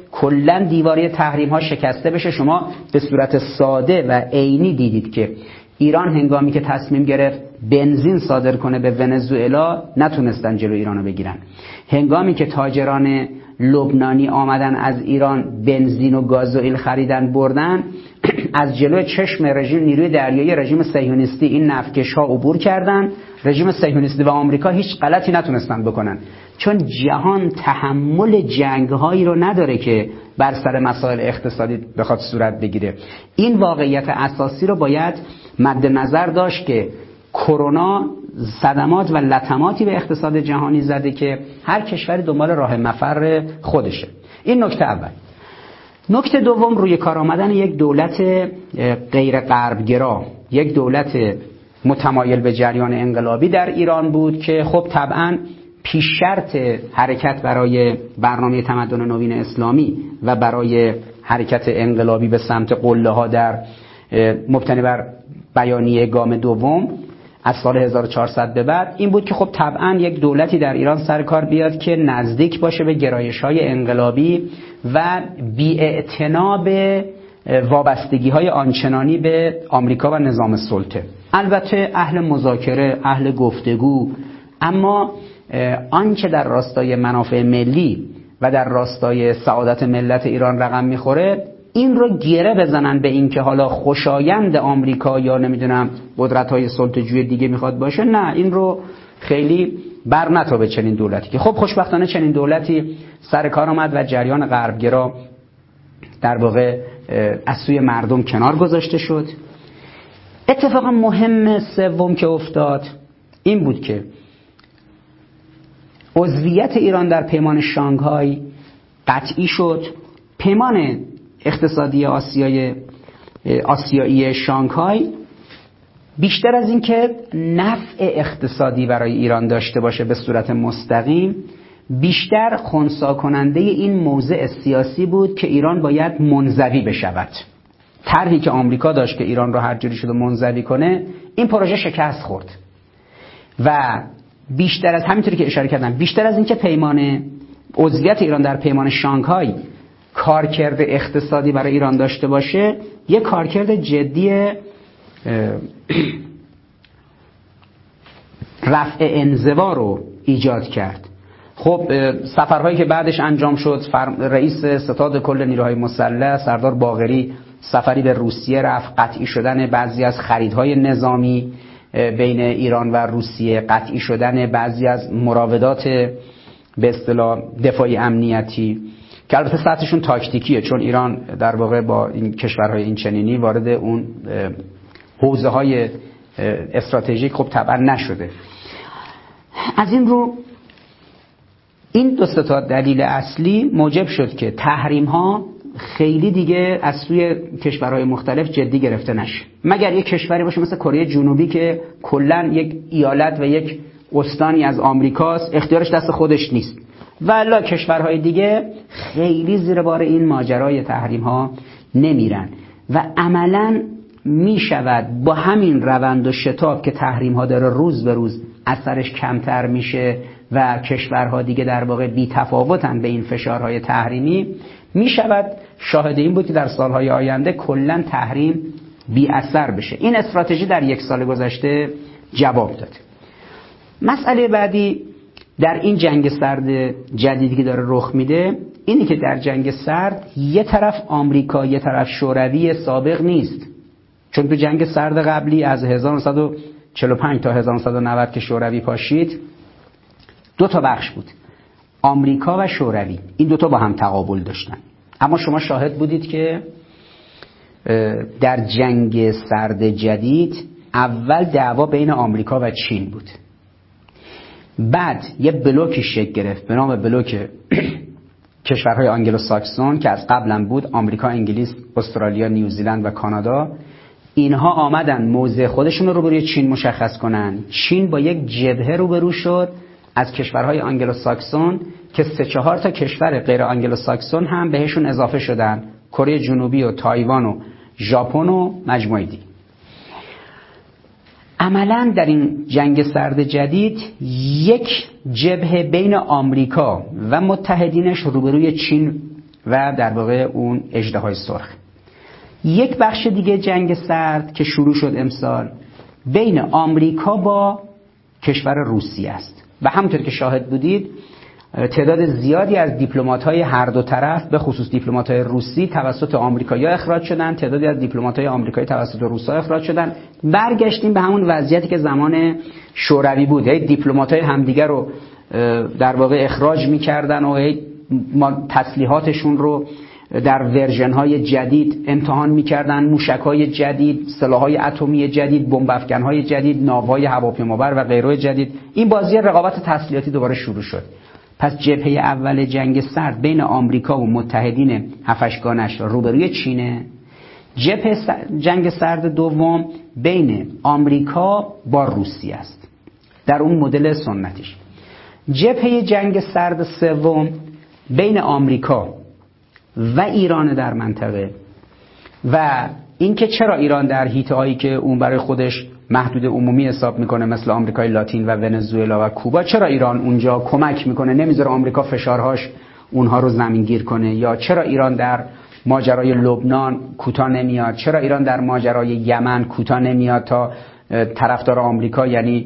کلا دیواره تحریم ها شکسته بشه. شما به صورت ساده و عینی دیدید که ایران هنگامی که تصمیم گرفت بنزین صادر کنه به ونزوئلا نتونستن جلو ایرانو بگیرن. هنگامی که تاجران لبنانی آمدن از ایران بنزین و گازوئیل خریدن بردن، از جلوی چشم رژیم نیروی دریایی رژیم صهیونیستی این نفتکش ها عبور کردن. رژیم صهیونیستی و آمریکا هیچ غلطی نتونستن بکنن، چون جهان تحمل جنگ هایی رو نداره که بر سر مسائل اقتصادی بخواد صورت بگیره. این واقعیت اساسی رو باید مد نظر داشت که کرونا صدمات و لطماتی به اقتصاد جهانی زده که هر کشوری دنبال راه مفر خودشه. این نکته اول. نکته دوم، روی کار آمدن یک دولت غیر غربگرا، یک دولت متمایل به جریان انقلابی در ایران بود که خب طبعاً پیش شرط حرکت برای برنامه تمدن نوین اسلامی و برای حرکت انقلابی به سمت قله ها در مبتنی بر بیانیه گام دوم از سال هزار و چهارصد به بعد این بود که خب طبعاً یک دولتی در ایران سر کار بیاد که نزدیک باشه به گرایش‌های انقلابی و بی‌اعتنا به وابستگی‌های آنچنانی به آمریکا و نظام سلطه. البته اهل مذاکره، اهل گفتگو، اما آنچه در راستای منافع ملی و در راستای سعادت ملت ایران رقم میخوره این رو گره بزنن به این که حالا خوشایند آمریکا یا نمیدونم قدرت‌های سلطه‌جوی دیگه میخواد باشه، نه، این رو خیلی بر نتابه چنین دولتی که خب خوشبختانه چنین دولتی سر کار آمد و جریان غربگرا در واقع از سوی مردم کنار گذاشته شد. اتفاق مهم سوم که افتاد این بود که عضویت ایران در پیمان شانگهای قطعی شد. پیمان اقتصادی آسیای آسیایی شانگهای بیشتر از این که نفع اقتصادی برای ایران داشته باشه به صورت مستقیم، بیشتر خنثی کننده این موضع سیاسی بود که ایران باید منزوی بشود. طرحی که آمریکا داشت که ایران را هر جوری شده منزوی کنه، این پروژه شکست خورد و بیشتر از همینطوری که اشاره کردم، بیشتر از این که پیمان عضویت ایران در پیمان شانگهای کارکرد اقتصادی برای ایران داشته باشه، یک کارکرد جدی رفع انزوا رو ایجاد کرد. خب سفرهایی که بعدش انجام شد، رئیس ستاد کل نیروهای مسلح سردار باقری سفری به روسیه رفت، قطعی شدن بعضی از خریدهای نظامی بین ایران و روسیه، قطعی شدن بعضی از مراودات به اصطلاح دفاعی امنیتی که البته سطحشون تاکتیکیه، چون ایران در واقع با این کشورهای این چنینی وارد اون حوزه های استراتژیک خب طبعا نشده. از این رو این دو تا دلیل اصلی موجب شد که تحریم ها خیلی دیگه از سوی کشورهای مختلف جدی گرفته نشه، مگر یک کشوری باشه مثل کره جنوبی که کلا یک ایالت و یک استانی از آمریکاست، اختیارش دست خودش نیست. والا کشورهای دیگه خیلی زیر بار این ماجرای تحریم ها نمیرن و عملاً می شود با همین روند و شتاب که تحریم ها داره روز به روز اثرش کمتر میشه و کشورها دیگه در واقع بی تفاوتن به این فشارهای تحریمی، می شود شاهد این بود که در سالهای آینده کلا تحریم بی اثر بشه. این استراتژی در یک سال گذشته جواب داد. مسئله بعدی در این جنگ سرد جدیدی که داره رخ میده اینی که در جنگ سرد یه طرف آمریکا یه طرف شوروی سابق نیست، چون تو جنگ سرد قبلی از هزار و نهصد و چهل و پنج تا هزار و نهصد و نود که شوروی پاشید دو تا بخش بود، آمریکا و شوروی، این دوتا با هم تقابل داشتن. اما شما شاهد بودید که در جنگ سرد جدید اول دعوا بین آمریکا و چین بود، بعد یه بلوکی شکل گرفت به نام بلوک کشورهای آنگلو ساکسون که از قبلا بود، آمریکا، انگلیس، استرالیا، نیوزیلند و کانادا. اینها آمدن موضع خودشون رو روبروی چین مشخص کنن. چین با یک جبهه روبرو شد از کشورهای آنگلو ساکسون که سه چهار تا کشور غیر آنگلو ساکسون هم بهشون اضافه شدن، کره جنوبی و تایوان و ژاپن و مجموعه دیگه. عملاً در این جنگ سرد جدید یک جبهه بین آمریکا و متحدینش روبروی چین و در واقع اون اژدهای سرخ. یک بخش دیگه جنگ سرد که شروع شد امسال بین آمریکا با کشور روسیه است و همونطور که شاهد بودید تعداد زیادی از دیپلمات‌های هر دو طرف به خصوص دیپلمات‌های روسی توسط آمریکایی‌ها اخراج شدن، تعدادی از دیپلمات‌های آمریکایی توسط روس‌ها اخراج شدن. برگشتیم به همون وضعیتی که زمان شوروی بود، یعنی دیپلمات‌های همدیگر رو در واقع اخراج می‌کردن و تسلیحاتشون رو در ورژن‌های جدید امتحان می‌کردن، موشک‌های جدید، سلاح‌های اتمی جدید، بمب افکن‌های جدید، ناوهای هواپیمابر و غیره جدید. این بازی رقابت تسلیحاتی دوباره شروع شد. پس جبهه اول جنگ سرد بین آمریکا و متحدین هفت‌گانش روبروی چینه. جبهه جنگ سرد دوم بین آمریکا با روسیه است در اون مدل سنتیش. جبهه جنگ سرد سوم بین آمریکا و ایران در منطقه و اینکه چرا ایران در حیطه‌هایی که اون برای خودش محدود عمومی حساب میکنه مثل آمریکای لاتین و ونزوئلا و کوبا، چرا ایران اونجا کمک میکنه، نمیذاره آمریکا فشارهاش اونها رو زمینگیر کنه، یا چرا ایران در ماجرای لبنان کوتاه نمیاد، چرا ایران در ماجرای یمن کوتاه نمیاد تا طرفدار آمریکا یعنی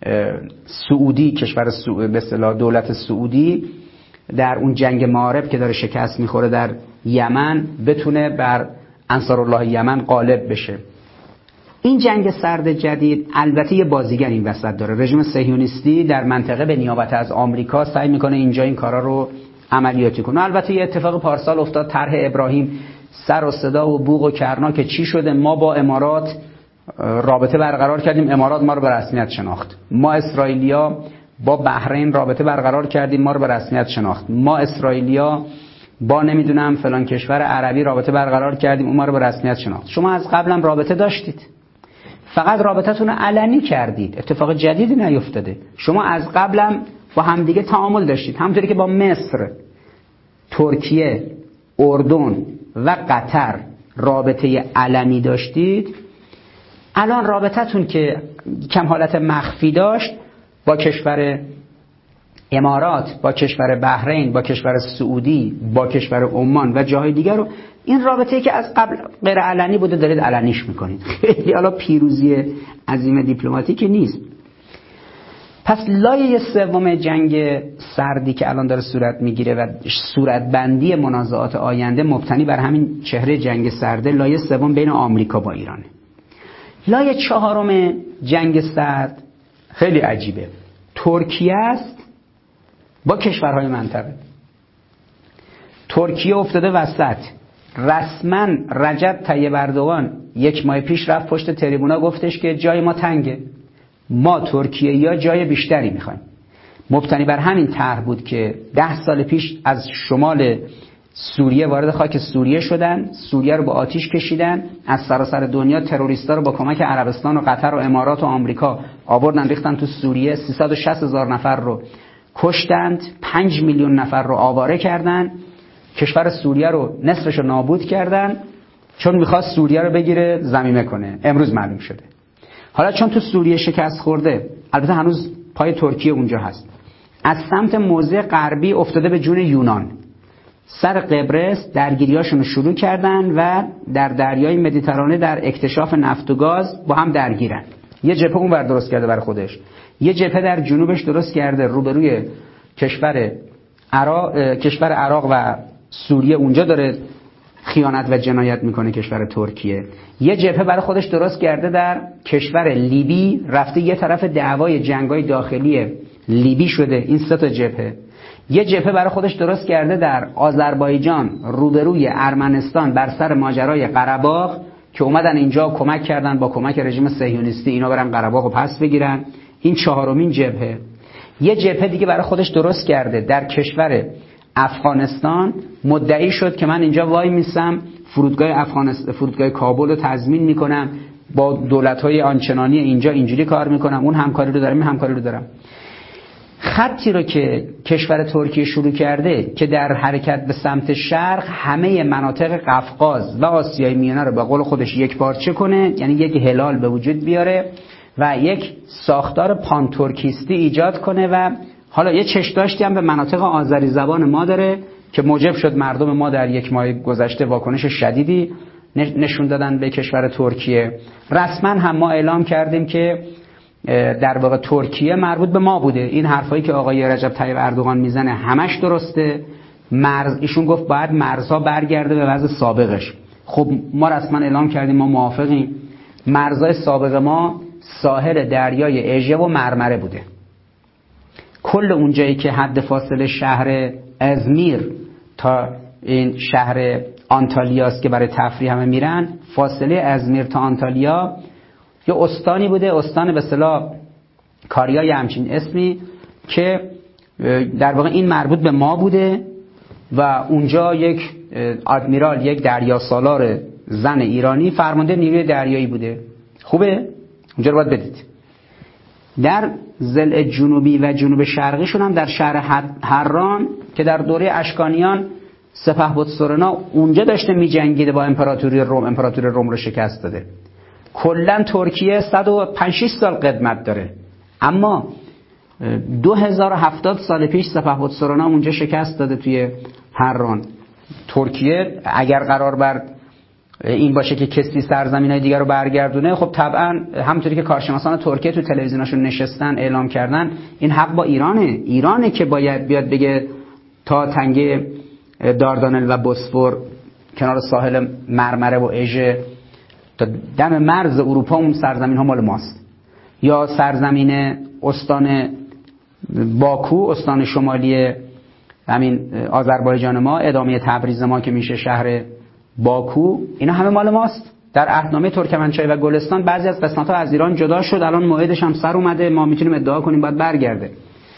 سعودی، کشور سعودی به اصطلاح دولت سعودی در اون جنگ معارب که داره شکست میخوره در یمن بتونه بر انصارالله یمن غالب بشه. این جنگ سرد جدید البته یه بازیگر این وسط داره. رژیم صهیونیستی در منطقه به نیابت از آمریکا سعی میکنه اینجا این کارا رو عملیاتی کنه. البته یه اتفاق پارسال افتاد، طرح ابراهیم سر و صدا و بوق و کرنا که چی شده، ما با امارات رابطه برقرار کردیم، امارات ما رو به رسمیت شناخت. ما اسرائیلیا با بحرین رابطه برقرار کردیم، ما رو به رسمیت شناخت. ما اسرائیلیا با نمیدونم فلان کشور عربی رابطه برقرار کردیم، اون ما رو به رسمیت شناخت. شما از قبلم رابطه داشتید، فقط رابطتون رو علنی کردید، اتفاق جدیدی نیفتاده. شما از قبلم با همدیگه تعامل داشتید، همونطوری که با مصر، ترکیه، اردن و قطر رابطه علنی داشتید. الان رابطتون که کم حالت مخفی داشت با کشور امارات، با کشور بحرین، با کشور سعودی، با کشور عمان و جاهای دیگر رو، این رابطه‌ای که از قبل غیر علنی بوده دارید علنیش میکنید. خیلی حالا پیروزی عظیم دیپلماتیکی نیست. پس لایه سوم جنگ سردی که الان داره صورت میگیره و صورتبندی منازعات آینده مبتنی بر همین چهره جنگ سرده، لایه سوم بین آمریکا با ایرانه. لایه چهارم جنگ سرد خیلی عجیبه، ترکیه است با کشورهای منطقه. ترکیه افتاده وسط. رسما رجب طیب اردوغان یک ماه پیش رفت پشت تریبونا گفتش که جای ما تنگه، ما ترکیه یا جای بیشتری میخوایم. مبتنی بر همین طرح بود که ده سال پیش از شمال سوریه وارد خاک سوریه شدن، سوریه رو با آتیش کشیدن، از سراسر دنیا تروریستا رو با کمک عربستان و قطر و امارات و آمریکا آوردن ریختن تو سوریه، سیصد و شصت هزار نفر رو کشتند، پنج میلیون نفر رو آواره کردن، کشور سوریه رو نصفش رو نابود کردن چون میخواست سوریه رو بگیره ضمیمه کنه. امروز معلوم شده. حالا چون تو سوریه شکست خورده، البته هنوز پای ترکیه اونجا هست، از سمت موضع غربی افتاده به جون یونان، سر قبرس درگیریاشون رو شروع کردن و در دریای مدیترانه در اکتشاف نفت و گاز با هم درگیرن. یه جبهه اون ور درست کرده برای خودش، یه جبهه در جنوبش درست کرده روبروی کشور عراق، کشور عراق و سوریه اونجا داره خیانت و جنایت میکنه کشور ترکیه. یه جبهه برای خودش درست کرده در کشور لیبی، رفته یه طرف دعوای جنگای داخلی لیبی شده. این سه تا جبهه. یه جبهه برای خودش درست کرده در آذربایجان روبروی ارمنستان بر سر ماجرای قره‌باغ که اومدن اینجا کمک کردن با کمک رژیم صهیونیستی اینا برن قره‌باغ رو پس بگیرن. این چهارمین جبهه. یه جبهه دیگه برای خودش درست کرده در کشور افغانستان، مدعی شد که من اینجا وای میسم فرودگاه افغانستان، فرودگاه کابل رو تضمین میکنم، با دولت‌های آنچنانی اینجا اینجوری کار میکنم، اون همکاری رو دارم، این همکاری رو دارم. خطی رو که کشور ترکیه شروع کرده که در حرکت به سمت شرق همه مناطق قفقاز و آسیای میانه رو به قول خودش یک پارچه کنه، یعنی یک هلال به وجود بیاره و یک ساختار پان ترکیستی ایجاد کنه و حالا یه چشم داشتی هم به مناطق آذری زبان ما داره که موجب شد مردم ما در یک ماه گذشته واکنش شدیدی نشون دادن به کشور ترکیه. رسما هم ما اعلام کردیم که در واقع ترکیه مربوط به ما بوده. این حرفایی که آقای رجب طیب اردوغان میزنه همش درسته. مرز ایشون گفت باید مرزها برگرده به وضع سابقش. خب ما رسما اعلام کردیم ما موافقیم. مرزهای سابق ما ساحل دریای اژه و مرمره بوده. کل اونجایی که حد فاصله شهر ازمیر تا این شهر آنتالیاست که برای تفریح همه میرن، فاصله ازمیر تا آنتالیا یه استانی بوده، استان به اصطلاح کاریا همچین اسمی، که در واقع این مربوط به ما بوده و اونجا یک آدمیرال، یک دریا سالار زن ایرانی فرمانده نیروی دریایی بوده. خوبه؟ اونجا رو باید بدید. در ضلع جنوبی و جنوب شرقیشون هم در شهر هران که در دوره اشکانیان سپهبد سورنا اونجا داشته می‌جنگیده با امپراتوری روم، امپراتوری روم رو شکست داده. کلا ترکیه صد و پنج شش سال قدمت داره، اما دو هزار و هفتاد سال پیش سپهبد سورنا اونجا شکست داده توی هران. ترکیه اگر قرار بر این باشه که کسی سرزمینای دیگر رو برگردونه، خب طبعا همونطوری که کارشناسان ترکیه تو تلویزیوناشون نشستن اعلام کردن این حق با ایرانه. ایرانه که باید بیاد بگه تا تنگه داردانل و بوسفور کنار ساحل مرمره و اژه تا دم مرز اروپا اون سرزمین ها مال ماست. یا سرزمین استان باکو، استان شمالی همین آذربایجان ما، ادامه تبریز ما که میشه شهر باکو، اینا همه مال ماست. در عهدنامه ترکمنچای و گلستان بعضی از قسمت‌ها از ایران جدا شد، الان موعدش هم سر اومده، ما میتونیم ادعا کنیم باید برگرده.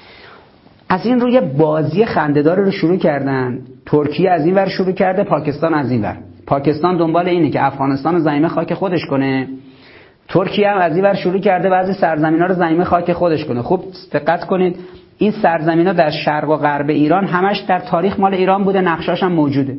از این روی بازی خنده‌دار رو شروع کردن. ترکیه از این ور شروع کرده، پاکستان از این ور. پاکستان دنبال اینه که افغانستان رو زمین خاک خودش کنه، ترکیه هم از این ور شروع کرده بعضی سرزمینا رو زمین خاک خودش کنه. خوب دقت کنید، این سرزمینا در شرق و غرب ایران همش در تاریخ مال ایران بوده، نقشاش هم موجوده.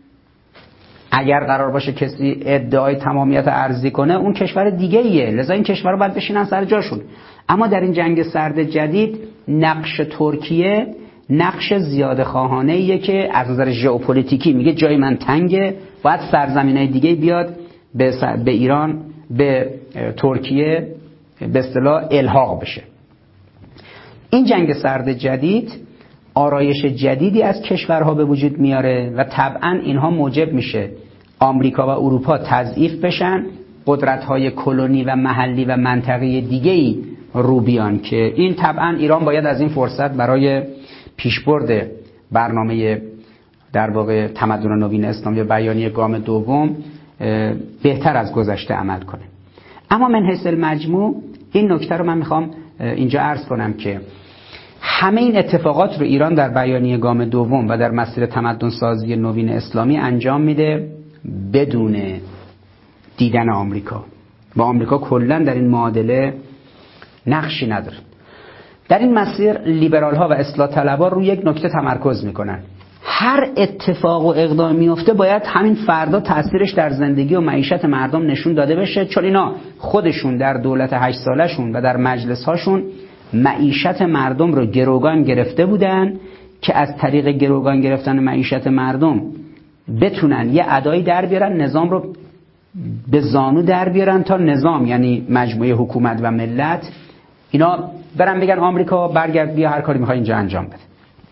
اگر قرار باشه کسی ادعای تمامیت ارضی کنه، اون کشور دیگه ایه، لذا این کشورها باید بشینن سر جاشون. اما در این جنگ سرد جدید نقش ترکیه نقش زیاده خواهانه ایه که از نظر ژئوپلیتیکی میگه جای من تنگه، باید سرزمینای دیگه بیاد به, سر... به ایران، به ترکیه به اصطلاح الحاق بشه. این جنگ سرد جدید آرایش جدیدی از کشورها به وجود میاره و طبعا اینها موجب میشه آمریکا و اروپا تضعیف بشن، قدرت‌های کلونی و محلی و منطقه‌ای دیگه‌ای رو بیان که این طبعا ایران باید از این فرصت برای پیشبرد برنامه در واقع تمدن نوین اسلامی و بیانیه گام دوم بهتر از گذشته عمل کنه. اما من حیث المجموع این نکته رو من میخوام اینجا عرض کنم که همه این اتفاقات رو ایران در بیانیه گام دوم و در مسیر تمدن سازی نوین اسلامی انجام میده بدون دیدن آمریکا. و آمریکا کلا در این معادله نقشی نداره. در این مسیر لیبرال ها و اصلاح طلبها روی یک نکته تمرکز میکنن: هر اتفاق و اقدام میفته باید همین فردا تأثیرش در زندگی و معیشت مردم نشون داده بشه، چون اینا خودشون در دولت هشت سالشون و در مجلس هاشون معیشت مردم رو گروگان گرفته بودن که از طریق گروگان گرفتن معیشت مردم بتونن یه ادایی در بیارن، نظام رو به زانو در بیارن تا نظام، یعنی مجموعه حکومت و ملت، اینا برن بگن آمریکا برگرد بیا هر کاری میخوای اینجا انجام بده.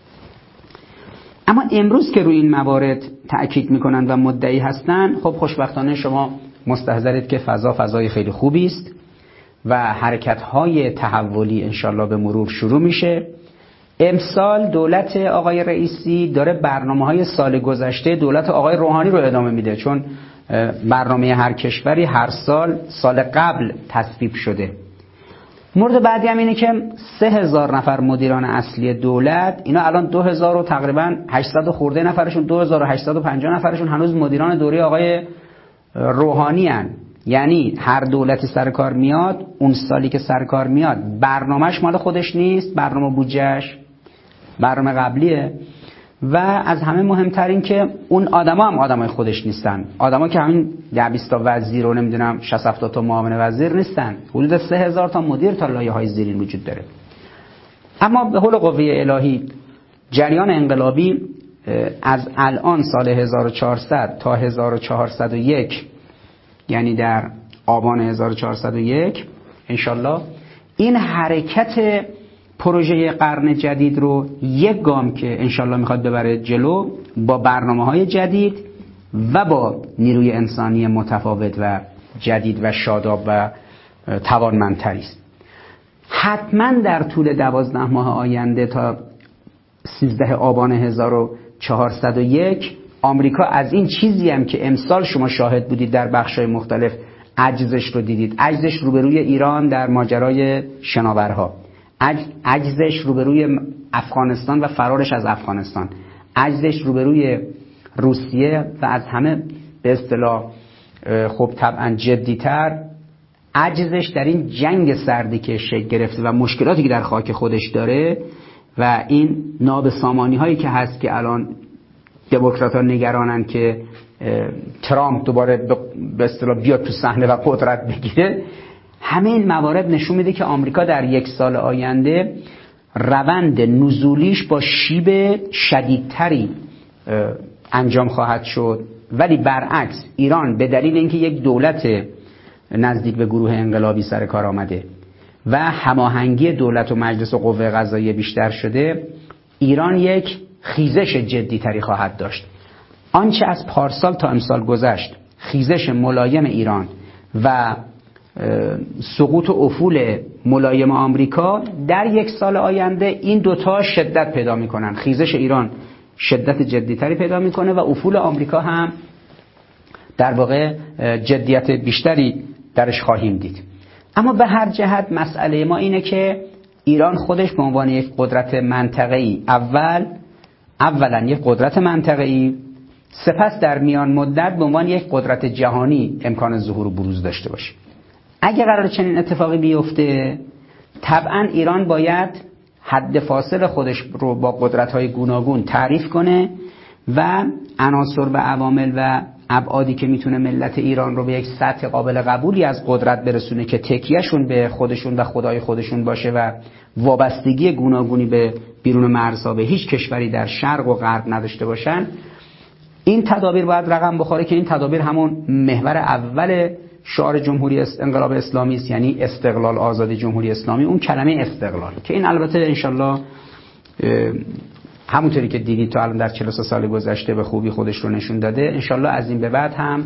اما امروز که روی این موارد تأکید میکنن و مدعی هستن، خب خوشبختانه شما مستحضرید که فضا فضای خیلی خوبی است و حرکت‌های تحولی انشالله به مرور شروع میشه. امسال دولت آقای رئیسی داره برنامه‌های سال گذشته دولت آقای روحانی رو ادامه میده، چون برنامه هر کشوری هر سال سال قبل تصویب شده. مورد بعدی هم اینه که سه هزار نفر مدیران اصلی دولت، اینا الان دو هزار و تقریبا هشتصد خورده نفرشون، دو هزار و هشتصد و پنجاه نفرشون هنوز مدیران دوره آقای روحانی هن. یعنی هر دولتی سر کار میاد، اون سالی که سر کار میاد برنامهش مال خودش نیست، برنامه بودجهش برنامه قبلیه. و از همه مهمتر این که اون آدما هم آدمای خودش نیستن، آدما که همین ده بیست تا وزیر و نمیدونم شصت هفتاد تا معاون وزیر نیستن، حدود سه هزار تا مدیر تا لایه‌های زیرین وجود داره. اما به حول قوه الهی جریان انقلابی از الان سال هزار و چهارصد تا هزار و چهارصد و یک، یعنی در آبان هزار و چهارصد و یک انشالله، این حرکت پروژه قرن جدید رو یک گام که انشالله میخواد ببره جلو با برنامه‌های جدید و با نیروی انسانی متفاوت و جدید و شاداب و توانمندتری است. حتما در طول دوازده ماه آینده تا سیزده آبان هزار و چهارصد و یک آمریکا از این چیزی هم که امسال شما شاهد بودید در بخش‌های مختلف عجزش رو دیدید، عجزش روبروی ایران در ماجرای شناورها، عجزش روبروی افغانستان و فرارش از افغانستان، عجزش روبروی روسیه و از همه به اصطلاح خب طبعا جدی‌تر عجزش در این جنگ سردی که شکل گرفته و مشکلاتی که در خاک خودش داره و این نابسامانی هایی که هست که الان دموکرات‌ها نگرانن که ترامپ دوباره به اصطلاح بیاد تو صحنه و قدرت بگیره. همه این موارد نشون میده که آمریکا در یک سال آینده روند نزولیش با شیب شدیدتری انجام خواهد شد، ولی برعکس ایران به دلیل اینکه یک دولت نزدیک به گروه انقلابی سر کار آمده و هماهنگی دولت و مجلس و قوه قضاییه بیشتر شده، ایران یک خیزش جدی‌تری خواهد داشت. آنچه از پارسال تا امسال گذشت، خیزش ملایم ایران و سقوط و افول ملایم آمریکا، در یک سال آینده این دوتا شدت پیدا میکنن. خیزش ایران شدت جدی‌تری پیدا میکنه و افول آمریکا هم در واقع جدیت بیشتری درش خواهیم دید. اما به هر جهت مسئله ما اینه که ایران خودش به عنوان یک قدرت منطقه‌ای، اول اولا یک قدرت منطقه‌ای، سپس در میان مدت به عنوان یک قدرت جهانی امکان ظهور و بروز داشته باشه. اگر قرار چنین اتفاقی بیفته، طبعا ایران باید حد فاصل خودش رو با قدرت‌های گوناگون تعریف کنه و عناصر و عوامل و ابعادی که میتونه ملت ایران رو به یک سطح قابل قبولی از قدرت برسونه که تکیهشون به خودشون و خدای خودشون باشه و وابستگی گوناگونی به بیرون مرزها به هیچ کشوری در شرق و غرب نداشته باشن، این تدابیر باید رقم بخوره که این تدابیر همون محور اول شعار جمهوری انقلاب اسلامی است، یعنی استقلال، آزادی، جمهوری اسلامی. اون کلمه استقلال که این البته انشالله همونطوری که دیدید تا الان در چهل و سه سال گذشته به خوبی خودش رو نشون داده، انشالله از این به بعد هم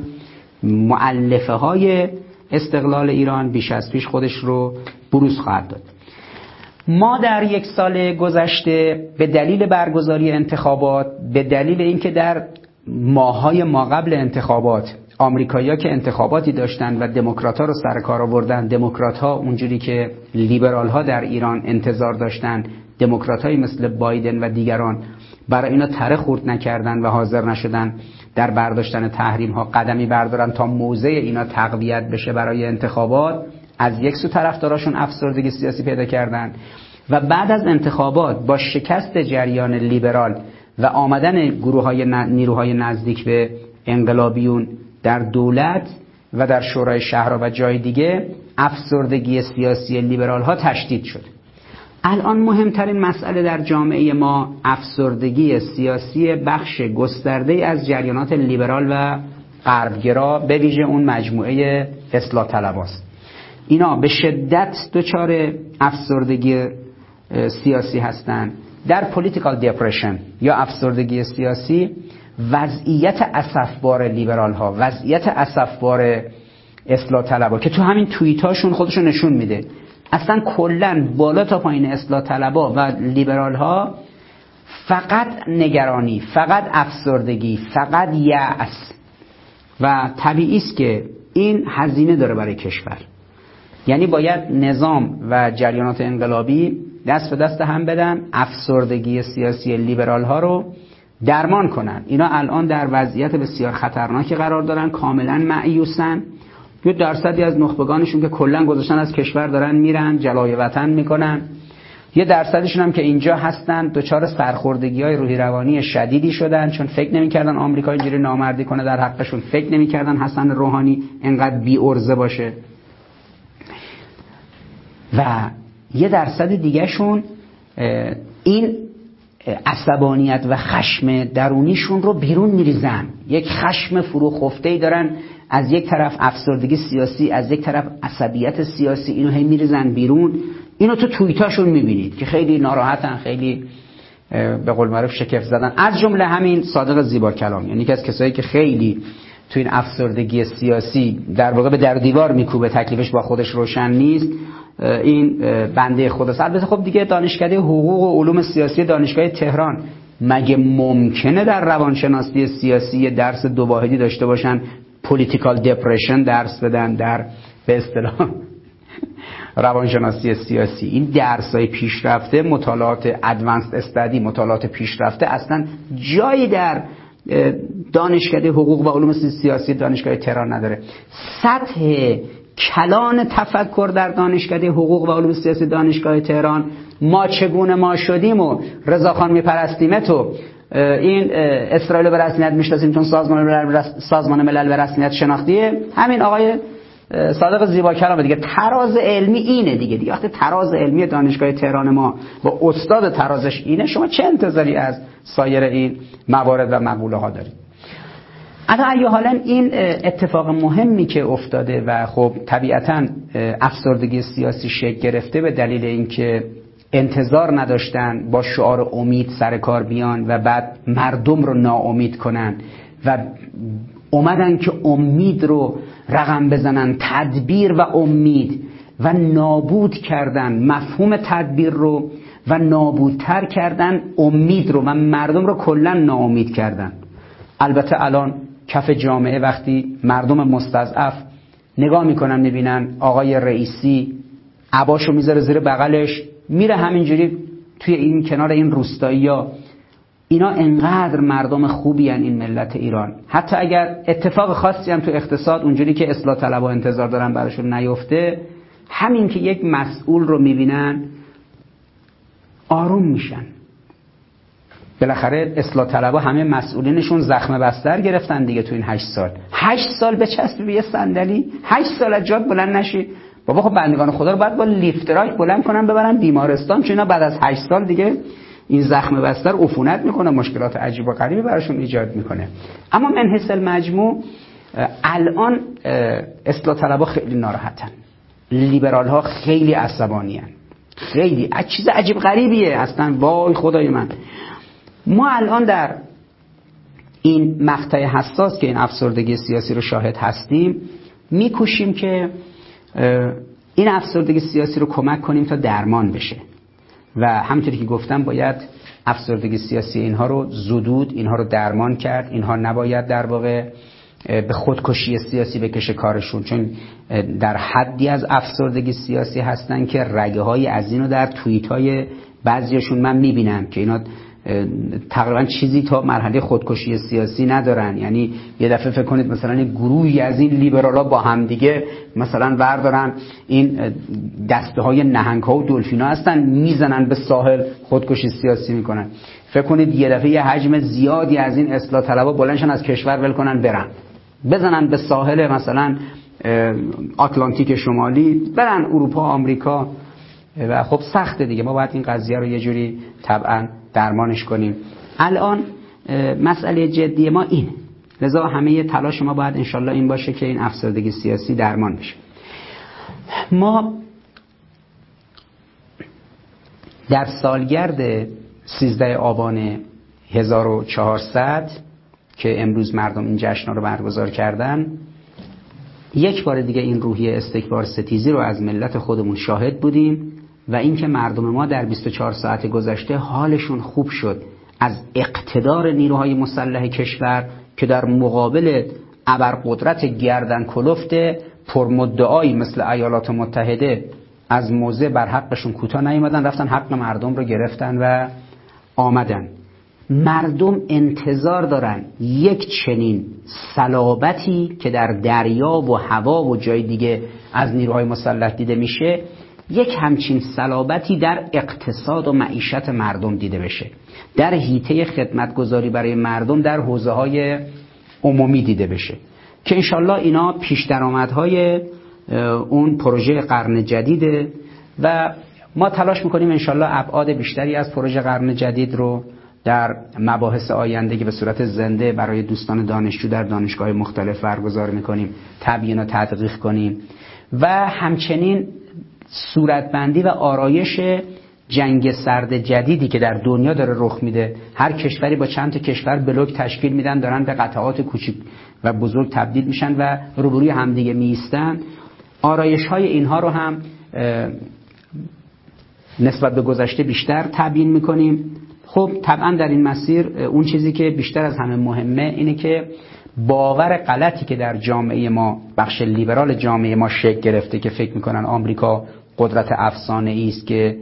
مؤلفه های استقلال ایران بیش از پیش خودش رو بروز خواهد داد. ما در یک سال گذشته به دلیل برگزاری انتخابات، به دلیل اینکه در ماه‌های ما قبل انتخابات آمریکایی‌ها که انتخاباتی داشتن و دموکرات‌ها رو سر کار آوردن، دموکرات‌ها اونجوری که لیبرال‌ها در ایران انتظار داشتن، دموکرات‌هایی مثل بایدن و دیگران برای اینا تره خورد نکردن و حاضر نشدن در برداشتن تحریم‌ها قدمی بردارن تا موضع اینا تقویت بشه برای انتخابات، از یک سو طرفداراشون افسردگی سیاسی پیدا کردن و بعد از انتخابات با شکست جریان لیبرال و آمدن گروه‌های نیروهای نزدیک به انقلابیون در دولت و در شورای شهرها و جای دیگه، افسردگی سیاسی لیبرال ها تشدید شد. الان مهمترین مسئله در جامعه ما افسردگی سیاسی بخش گسترده از جریانات لیبرال و غربگرا، به ویژه اون مجموعه اصلاح طلباست. اینا به شدت دچار افسردگی سیاسی هستند. در پولیتیکال دیپرشن یا افسردگی سیاسی، وضعیت اسفبار لیبرال ها، وضعیت اسفبار اصلاح طلبا که تو همین توییت هاشون خودشون نشون میده، اصلا کلا بالا تا پایین اصلاح طلبا و لیبرال ها فقط نگرانی، فقط افسردگی، فقط یأس و طبیعی است که این هزینه داره برای کشور. یعنی باید نظام و جریانات انقلابی دست به دست هم بدن، افسردگی سیاسی لیبرال ها رو درمان کنن. اینا الان در وضعیت بسیار خطرناکی قرار دارن، کاملا مایوسن. یه درصدی از نخبگانشون که کلا گذاشتن از کشور دارن میرن، جلای وطن میکنن. یه درصدشون هم که اینجا هستن دچار سرخوردگی‌های روحی روانی شدیدی شدن، چون فکر نمی‌کردن آمریکا اینجوری نامردی کنه در حقشون، فکر نمی‌کردن حسن روحانی اینقدر بی‌عرضه باشه. و یه درصد دیگه‌شون این عصبانیت و خشم درونیشون رو بیرون میریزن. یک خشم فروخفته‌ای دارن، از یک طرف افسردگی سیاسی، از یک طرف عصبیت سیاسی، اینو هی میریزن بیرون. اینو تو توییتاشون میبینید که خیلی ناراحتن، خیلی به قول معروف شگفت زدن. از جمله همین صادق زیباکلام، یعنی یکی از کسایی که خیلی تو این افسردگی سیاسی در واقع به در دیوار میکوبه، تکلیفش با خودش روشن نیست. این بنده خداست. البته خب دیگه دانشکده حقوق و علوم سیاسی دانشگاه تهران، مگه ممکنه در روانشناسی سیاسی درس دو واحدی داشته باشن، پولیتیکال دپرشن درس بدن در به اصطلاح روانشناسی سیاسی؟ این درسای پیشرفته، مطالعات ادوانسد استادی، مطالعات پیشرفته اصلا جایی در دانشکده حقوق و علوم سیاسی دانشگاه تهران نداره. سطح کلان تفکر در دانشکده حقوق و علوم سیاسی دانشگاه تهران، ما چگونه ما شدیم و رضاخان میپرستیمه تو این اسرائیل به رسمیت میشناسیم چون سازمان ملل سازمان ملل به رسمیت شناختیه، همین آقای صادق زیباکلام دیگه. تراز علمی اینه دیگه دیگه وقتی تراز علمی دانشگاه تهران ما با استاد ترازش اینه، شما چه انتظاری از سایر این موارد و مقوله ها دارید؟ الان یا حالا این اتفاق مهمی که افتاده و خب طبیعتاً افسردگی سیاسی شکل گرفته به دلیل اینکه انتظار نداشتن با شعار امید سر کار بیان و بعد مردم رو ناامید کنن و اومدن که امید رو رقم بزنن، تدبیر و امید، و نابود کردن مفهوم تدبیر رو و نابودتر کردن امید رو و مردم رو کلا ناامید کردن. البته الان کف جامعه وقتی مردم مستضعف نگاه میکنن میبینن آقای رئیسی عباشو میذاره زیر بغلش میره همینجوری توی این کنار این روستایی‌ها، اینا انقدر مردم خوبی هن این ملت ایران. حتی اگر اتفاق خاصی هم تو اقتصاد اونجوری که اصلاح طلبها انتظار دارن براشون نیفته، همین که یک مسئول رو میبینن آروم میشن. بالاخره اصلاح طلبها همه مسئولینشون زخم بستر گرفتن دیگه تو این هشت سال. هشت سال بچسبی به یه صندلی، هشت سال از جات بلند نشی. بابا خب بندگان خدا رو باید با لیفتراک بلند کنن ببرن بیمارستان، چون اینا بعد از هشت سال دیگه این زخم بستر عفونت میکنه، مشکلات عجیب و غریبی براشون ایجاد میکنه. اما من حیث المجموع الان اصلاح طلبها خیلی ناراحتن، لیبرال ها خیلی عصبانی هن. خیلی چیز عجیب غریبیه اصلا. وای خدای من، ما الان در این مقطع حساس که این افسردگی سیاسی رو شاهد هستیم میکوشیم که این افسردگی سیاسی رو کمک کنیم تا درمان بشه و همونطوری که گفتم باید افسردگی سیاسی اینها رو زدود، اینها رو درمان کرد. اینها نباید در واقع به خودکشی سیاسی بکشه کارشون، چون در حدی از افسردگی سیاسی هستن که رگه های از اینو در توییت های بعضیشون من میبینم که اینا تقریبا چیزی تا مرحله خودکشی سیاسی ندارن. یعنی یه دفعه فکر کنید مثلا یه گروهی از این لیبرالا با هم دیگه مثلا وردارن این دسته های نهنگ ها و دلفینا هستن میزنن به ساحل خودکشی سیاسی میکنن. فکر کنید یه دفعه یه حجم زیادی از این اصلاح طلبها بلندشن از کشور ول کنن برن بزنن به ساحل مثلا آتلانتیک شمالی، برن اروپا آمریکا. و خب سخته دیگه، ما باید این قضیه رو یه جوری طبعا درمانش کنیم. الان مسئله جدی ما اینه، لذا همه تلاش ما باید انشالله این باشه که این افسردگی سیاسی درمان بشه. ما در سالگرد سیزده آبان هزار و چهارصد که امروز مردم این جشن رو برگزار کردن، یک بار دیگه این روحیه استکبار ستیزی رو از ملت خودمون شاهد بودیم و اینکه مردم ما در بیست و چهار ساعت گذشته حالشون خوب شد از اقتدار نیروهای مسلح کشور که در مقابل ابرقدرت گردن کلفت پرمدعایی مثل ایالات متحده از موضع بر حقشون کوتاه نیومدن، رفتن حق مردم رو گرفتن و آمدن. مردم انتظار دارن یک چنین صلابتی که در دریا و هوا و جای دیگه از نیروهای مسلح دیده میشه، یک همچین صلابتی در اقتصاد و معیشت مردم دیده بشه، در حیطه خدمتگزاری برای مردم در حوزه‌های عمومی دیده بشه، که انشالله اینا پیش درآمدهای اون پروژه قرن جدیده و ما تلاش میکنیم انشالله ابعاد بیشتری از پروژه قرن جدید رو در مباحث آینده که به صورت زنده برای دوستان دانشجو در دانشگاه مختلف برگزار میکنیم تبیین و تدقیق کنیم و همچنین صورتبندی و آرایش جنگ سرد جدیدی که در دنیا داره رخ میده. هر کشوری با چند تا کشور بلوک تشکیل میدن، دارن به قطعات کوچیک و بزرگ تبدیل میشن و روبروی همدیگه میایستن. آرایش های اینها رو هم نسبت به گذشته بیشتر تبیین میکنیم. خب طبعا در این مسیر اون چیزی که بیشتر از همه مهمه اینه که باور غلطی که در جامعه ما، بخش لیبرال جامعه ما شکل گرفته که فکر میکنن آمریکا قدرت افسانه‌ای است که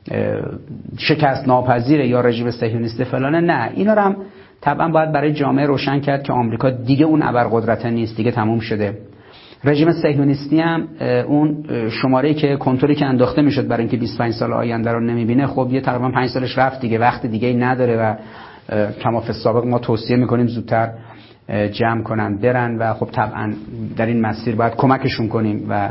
شکست ناپذیره یا رژیم صهیونیست فلانه، نه، اینا رو هم طبعا باید برای جامعه روشن کرد که آمریکا دیگه اون ابرقدرت نیست، دیگه تموم شده. رژیم صهیونیستی هم اون شماره‌ای که کنترلی که انداخته میشد برای اینکه بیست و پنج سال آینده رو نمیبینه، خب یه تقریبا پنج سالش رفت دیگه، وقت دیگه ای نداره و کما فی السابق ما توصیه میکنیم زودتر جمع کنن برن و خب طبعا در این مسیر باید کمکشون کنیم و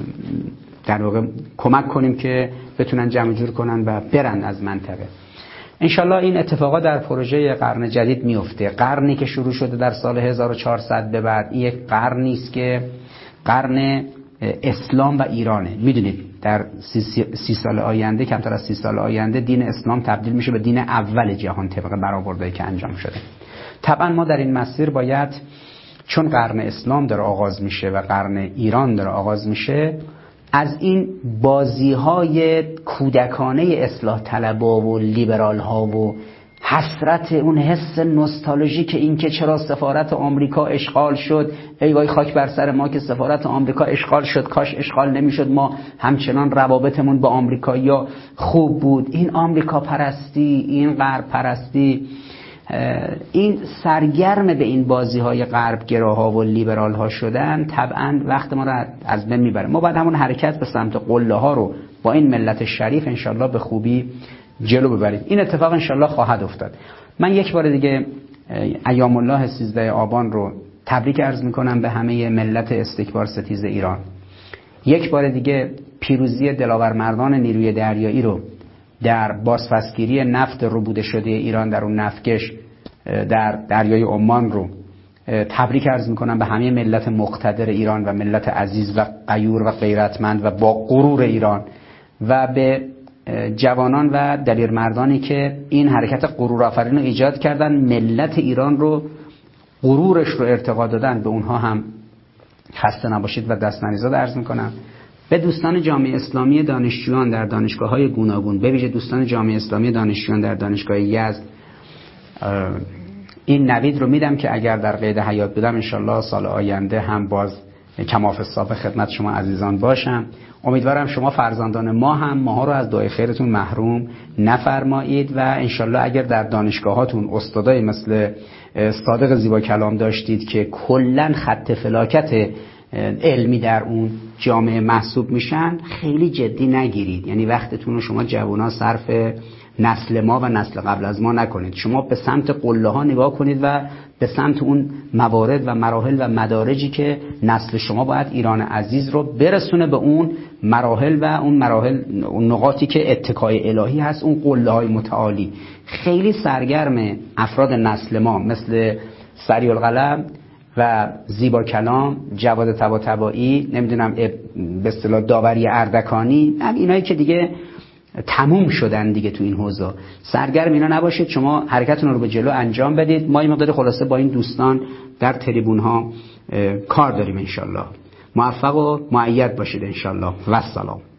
در واقع کمک کنیم که بتونن جمع جور کنن و برن از منطقه. انشالله این اتفاقات در پروژه قرن جدید میفته. قرنی که شروع شده در سال هزار و چهارصد به بعد، این یک قرنی است که قرن اسلام و ایرانه. میدونید در سی, سی سال آینده، کمتر از سی سال آینده، دین اسلام تبدیل میشه به دین اول جهان طبق برآوردهایی که انجام شده. طبعا ما در این مسیر باید، چون قرن اسلام داره آغاز میشه و قرن ایران داره آغاز میشه، از این بازی‌های کودکانه اصلاح طلبا و لیبرال ها و حسرت اون حس نوستالژیک این که چرا سفارت آمریکا اشغال شد، ای وای خاک بر سر ما که سفارت آمریکا اشغال شد، کاش اشغال نمیشد، ما همچنان روابطمون با آمریکایی‌ها خوب بود، این آمریکا پرستی، این غرب پرستی، این سرگرم به این بازی‌های غرب گراها و لیبرال ها شدن، طبعا وقت ما رو از بین میبره. ما باید همون حرکت به سمت قله ها رو با این ملت شریف انشالله به خوبی جلو ببرید. این اتفاق انشالله خواهد افتاد. من یک بار دیگه ایام الله سیزده آبان رو تبریک عرض میکنم به همه ملت استکبار ستیز ایران. یک بار دیگه پیروزی دلاور مردان نیروی دریایی رو در بازپسگیری نفت ربوده شده ایران در اون نفتکش در دریای عمان رو تبریک عرض میکنم به همه ملت مقتدر ایران و ملت عزیز و غیور و غیرتمند و با غرور ایران و به جوانان و دلیرمردانی که این حرکت غرورآفرین رو ایجاد کردن، ملت ایران رو غرورش رو ارتقا دادن، به اونها هم خسته نباشید و دست نریزاد عرض میکنم. به دوستان جامعه اسلامی دانشجویان در دانشگاه‌های گوناگون، به ویژه دوستان جامعه اسلامی دانشجویان در دانشگاه یزد، این نوید رو میدم که اگر در قید حیات بودم انشالله سال آینده هم باز کما فی السابق خدمت شما عزیزان باشم. امیدوارم شما فرزندان ما هم ماها رو از دعای خیرتون محروم نفرمایید و انشالله اگر در دانشگاهاتون استادای مثل صادق زیبا کلام داشتید که کلن خط فلاکت علمی در اون جامعه محسوب میشن، خیلی جدی نگیرید. یعنی وقتتون رو شما جوانا صرف نسل ما و نسل قبل از ما نکنید. شما به سمت قله ها نگاه کنید و به سمت اون موارد و مراحل و مدارجی که نسل شما باید ایران عزیز رو برسونه به اون مراحل و اون مراحل، اون نقاطی که اتکای الهی هست، اون قله های متعالی. خیلی سرگرم افراد نسل ما مثل سریع القلم و زیبا کلام، جواد طباطبایی، نمیدونم به اصطلاح داوری اردکانی، هم اینایی که دیگه تموم شدن دیگه تو این حوزه، سرگرم اینا نباشید. شما حرکتتون رو به جلو انجام بدید. ما این مقدار خلاصه با این دوستان در تریبون ها کار داریم. انشالله موفق و مؤید باشید انشالله و السلام.